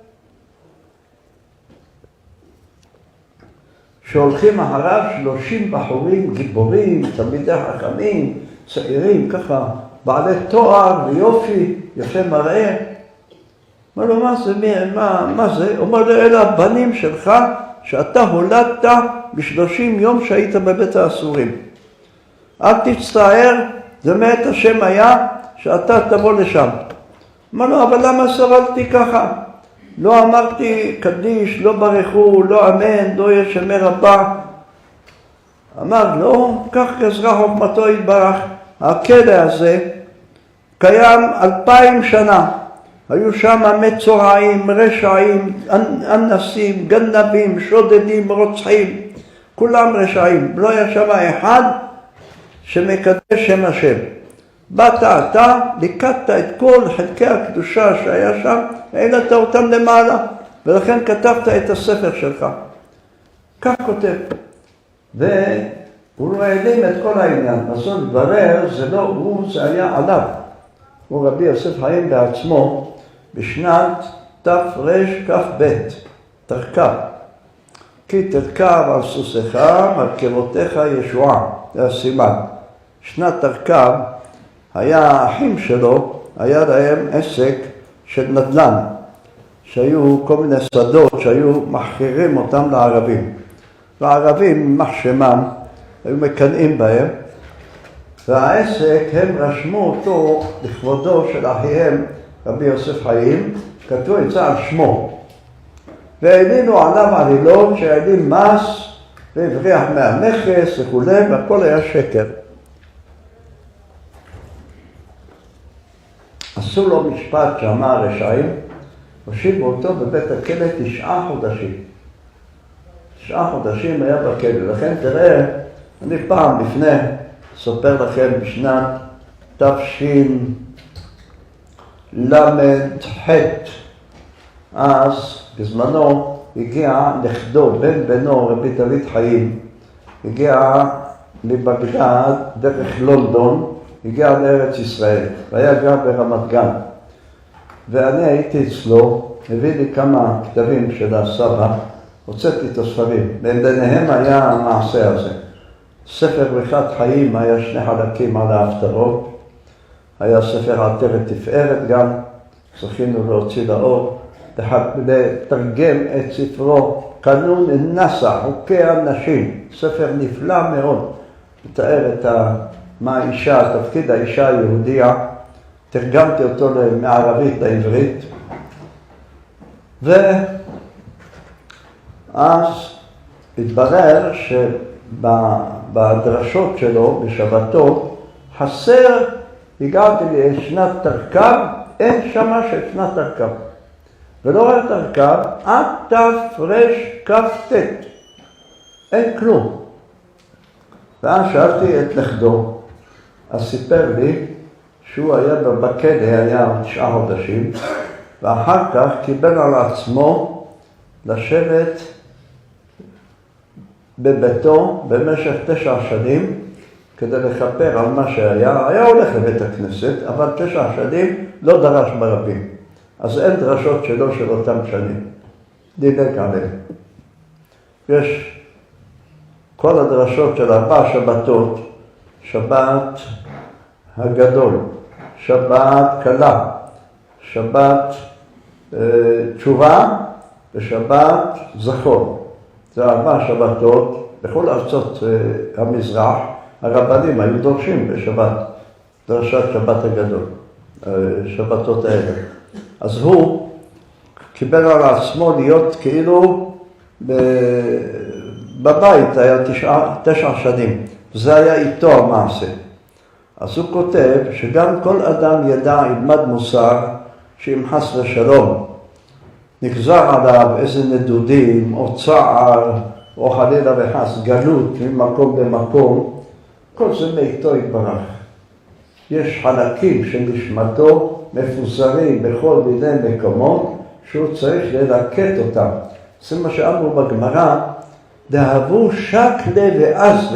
שהולכים אחריו שלושים בחורים גיבורים, תלמידי חכמים, צעירים, ככה, בעלי תואר ויופי, יפה מראה. אומר לו, מה זה, מה, מה זה? אומר לו, אלה הבנים שלך, שאתה הולדת בשלושים יום שהיית בבית האסורים. אל תצטער, זה מאת השם היה, שאתה תבוא לשם. אמר לו, אבל למה סבלתי ככה? לא אמרתי קדיש, לא ברכו, לא אמן, לא ישמי רבה. אמר, לא, כך גזרה חוכמתו יתברך. הכלא הזה קיים אלפיים שנה. היו שם מצורעים, רשעים, אנסים, גנבים, שודדים, רוצחים. כולם רשעים. לא היה שם אחד שמקדש שם השם. באת אתה, ליקטת את כל חלקי הקדושה שהיה שם, העלת אותם למעלה, ולכן כתבת את הספר שלך. כך כותב. והוא לא העלים את כל העניין. בסוף התברר, זה לא הוא, זה היה עליו. הוא רבי יוסף חיים בעצמו, בשנת תרכ"ב, תרכב. כי תרכב על סוסיך, מרכבותיך ישועה. זה הסימן. שנת תרכב, היה האחים שלו, היה להם עסק של נדל"ן, שהיו כל מיני שדות שהיו מחכירים אותם לערבים. והערבים, מחשמם, היו מקנאים בהם, והעסק הם רשמו אותו לכבודו של אחיהם, רבי יוסף חיים, כתבו את זה על שמו. והעלינו עליו עלילות שהעלים מס והבריח מהמכס וכו', והכל היה שקר. עשו לו משפט שאמר רשעים, הושיבו אותו בבית הכלא תשעה חודשים. תשעה חודשים היה בכלא. לכן תראה, אני פעם לפני סופר לכם בשנת תשל"ח, אז בזמנו הגיע נכדו, בן בנו רבי דוד חיים, הגיע לבגדד דרך לונדון, הגיע לארץ ישראל, והיה גר ברמת גן. ואני הייתי אצלו, הביא לי כמה כתבים של הסבא, הוצאתי את הספרים, וביניהם היה המעשה הזה. ספר ברכת חיים היה שני חלקים על ההפטרות, היה ספר עטרת תפארת גם, צריכינו להוציא לאור, לתרגם את ספרו קנון נסע, חוקי הנשים, ספר נפלא מאוד, מתאר את ה... מה האישה, תפקיד האישה היהודיה, תרגמתי אותו מערבית לעברית, ואז התברר שבדרשות שלו, בשבתו, חסר, הגעתי לשנת תרכב, אין שמה שכנת תרכב. ולא רק תרכב, עד תרכ"ט. אין כלום. ואז שאלתי את נכדו, אז סיפר לי שהוא היה בכלא, היה תשעה חודשים, ואחר כך קיבל על עצמו לשבת בביתו במשך תשע שנים, כדי לכפר על מה שהיה. היה הולך לבית הכנסת, אבל תשע שנים לא דרש ברבים. אז אין דרשות שלו של אותם שנים. דילג עליהם. יש כל הדרשות של ארבע שבתות, שבת הגדול, שבת קלה, שבת אה, תשובה ושבת זכור. זה ארבע שבתות בכל ארצות אה, המזרח. הרבנים היו דורשים בשבת, דרשת שבת הגדול, אה, שבתות האלה. אז הוא קיבל על עצמו להיות כאילו בבית, היה תשע, תשע שנים. זה היה איתו המעשה. אז הוא כותב שגם כל אדם ידע, ילמד מוסר, שאם חס ושלום נגזר עליו איזה נדודים או צער או חלילה וחס גלות ממקום למקום, כל זה מאיתו יתברך. יש חלקים של נשמתו מפוזרים בכל מיני מקומות שהוא צריך ללקט אותם. זה מה שאמרו בגמרא, דהבו שקלה ואזלה.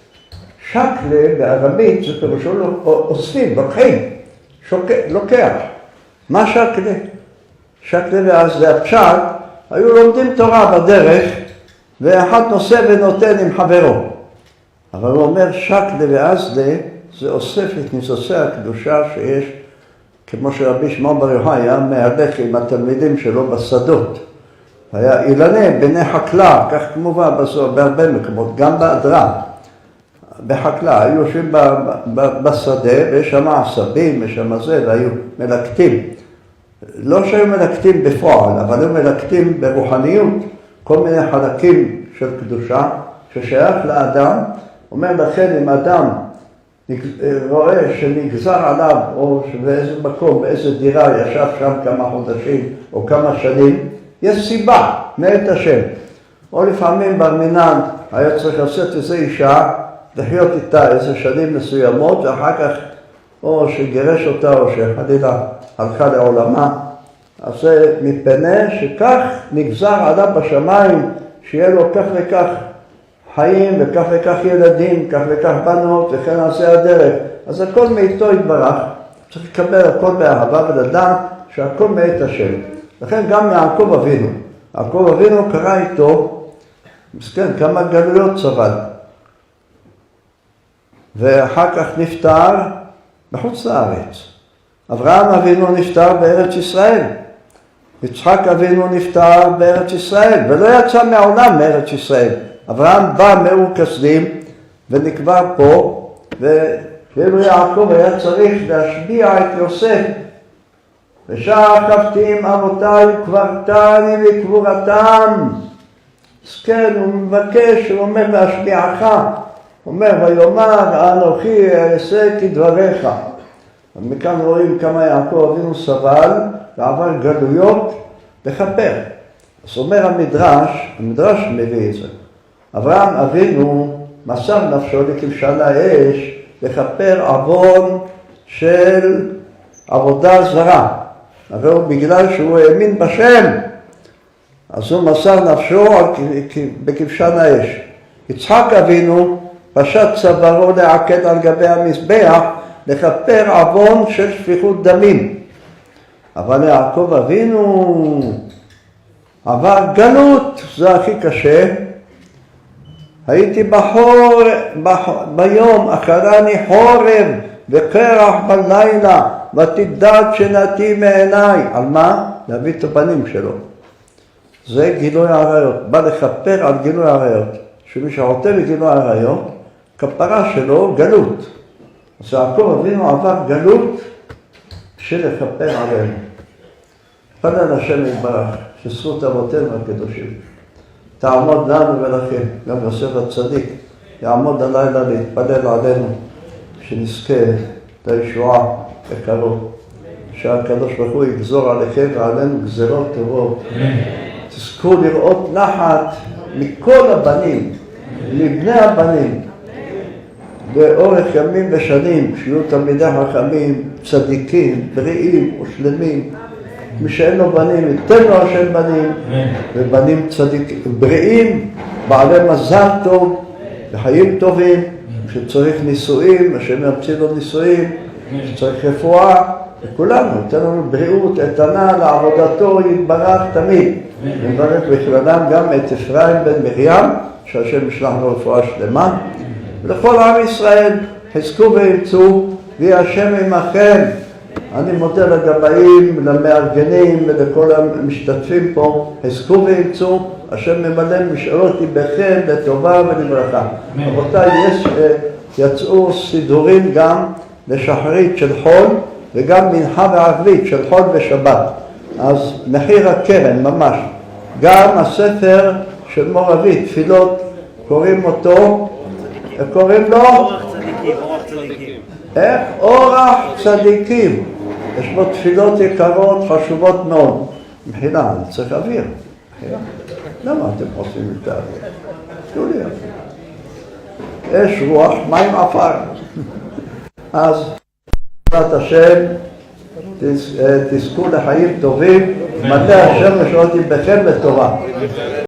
שקלה בארמית זה פירושו אוספים, לוקחים, לוקח. מה שקלה? שקלה ואזלה. הפשט, היו לומדים תורה בדרך, ואחד נושא ונותן עם חברו. אבל הוא אומר שקלה ואזלה, זה אוסף את ניסוסי הקדושה שיש, כמו שרבי שמעון בר יוחאי היה מהלך עם התלמידים שלו בשדות. היה אילנה בני חקלה, כך כמובן בסוף, בהרבה מקומות, גם באדרה, בחקלה, היו יושבים בשדה, ויש שם עשבים, ויש שם זה, והיו מלקטים. לא שהיו מלקטים בפועל, אבל היו מלקטים ברוחניות, כל מיני חלקים של קדושה, ששייך לאדם. אומר לכן, אם אדם רואה שנגזר עליו, או באיזה מקום, באיזה דירה, ישב שם כמה חודשים, או כמה שנים, יש סיבה, מאת השם. או לפעמים ברמינן היה צריך לעשות איזו אישה, לחיות איתה איזה שנים מסוימות, ואחר כך או שגירש אותה, או שחלילה הלכה לעולמה. אז זה מפני שכך נגזר עליו בשמיים, שיהיה לו כך וכך חיים, וכך וכך ילדים, כך וכך בנות, וכן נעשה הדרך. אז הכל מאיתו יתברך. צריך לקבל הכל באהבה ולדעת שהכל מאת השם. לכן גם יעקב אבינו. יעקב אבינו קרא איתו, מסכן, כמה גלויות סבל. ואחר כך נפטר בחוץ לארץ. אברהם אבינו נפטר בארץ ישראל. יצחק אבינו נפטר בארץ ישראל, ולא יצא מהעולם מארץ ישראל. אברהם בא מאור כשדים ונקבר פה, ואילו יעקב היה צריך להשביע את יוסף. ושכבתי עם אבותיי וקברתני לקבורתם. אז כן, הוא מבקש, הוא אומר להשביעך. הוא אומר, ויאמר אנוכי אעשה כדבריך. ומכאן רואים כמה יעקב אבינו סבל ועבר גלויות לכפר. אז אומר המדרש, המדרש מביא את זה. אברהם אבינו מסר נפשו לכבשן האש לכפר עוון של עבודה זרה. אבל בגלל שהוא האמין בשם, אז הוא מסר נפשו בכבשן האש. יצחק אבינו פשט צווארו לעקד על גבי המזבח לכפר עוון של שפיכות דמים. אבל יעקב אבינו עבר גלות, זה הכי קשה. הייתי בחור, בח, ביום אחרני חורב וקרח בלילה ותדעת שנתי מעיניי. על מה? להביא את הפנים שלו. זה גילוי עריות. בא לכפר על גילוי עריות. שמי שחוטא בגילוי עריות, כפרה שלו גלות. אז יעקב אבינו עבר גלות של לכפר עלינו. פנה לשם יתברך, שזכות אבותינו הקדושים. תעמוד לנו ולכם, גם יוסף הצדיק, יעמוד הלילה להתפלל עלינו, שנזכה לישועה בקרוב. שהקדוש ברוך הוא יגזור עליכם ועלינו גזרות טובות. תזכו לראות נחת מכל הבנים, מבני הבנים, באורך ימים ושנים, שיהיו תלמידי חכמים, צדיקים, בריאים ושלמים. מי שאין לו בנים, ייתן לו השם בנים, ובנים צדיקים, בריאים, בעלי מזל טוב, וחיים טובים. כשצריך נישואים, השם ימציא לו נישואים, כשצריך רפואה, וכולנו, ייתן לנו בריאות איתנה לעבודתו, יתברך תמיד. נברך בכללם גם את אפרים בן מרים, שהשם ישלח לו רפואה שלמה. ולכל עם ישראל, חזקו וירצו, ויהי השם עמכם. אני מודה לגבאים, למארגנים ולכל המשתתפים פה, חזקו וירצו, השם ממלא משאלות ליבכם לטובה ולברכה. רבותיי, יש, יצאו סידורים גם לשחרית של חול, וגם מנחה וערבית של חול ושבת. אז מחיר הקרן ממש. גם הספר של מור אבי, תפילות, קוראים אותו, קוראים לו? אורח צדיקים, אורח צדיקים. איך? אורח צדיקים. יש בו תפילות יקרות, חשובות מאוד. מחילה, אני צריך אוויר. מחילה. למה אתם עושים את האוויר? תראו לי. אש, רוח, מים, עפר. אז בעזרת השם, תזכו לחיים טובים, מטה השם משרות ליבכם לטובה.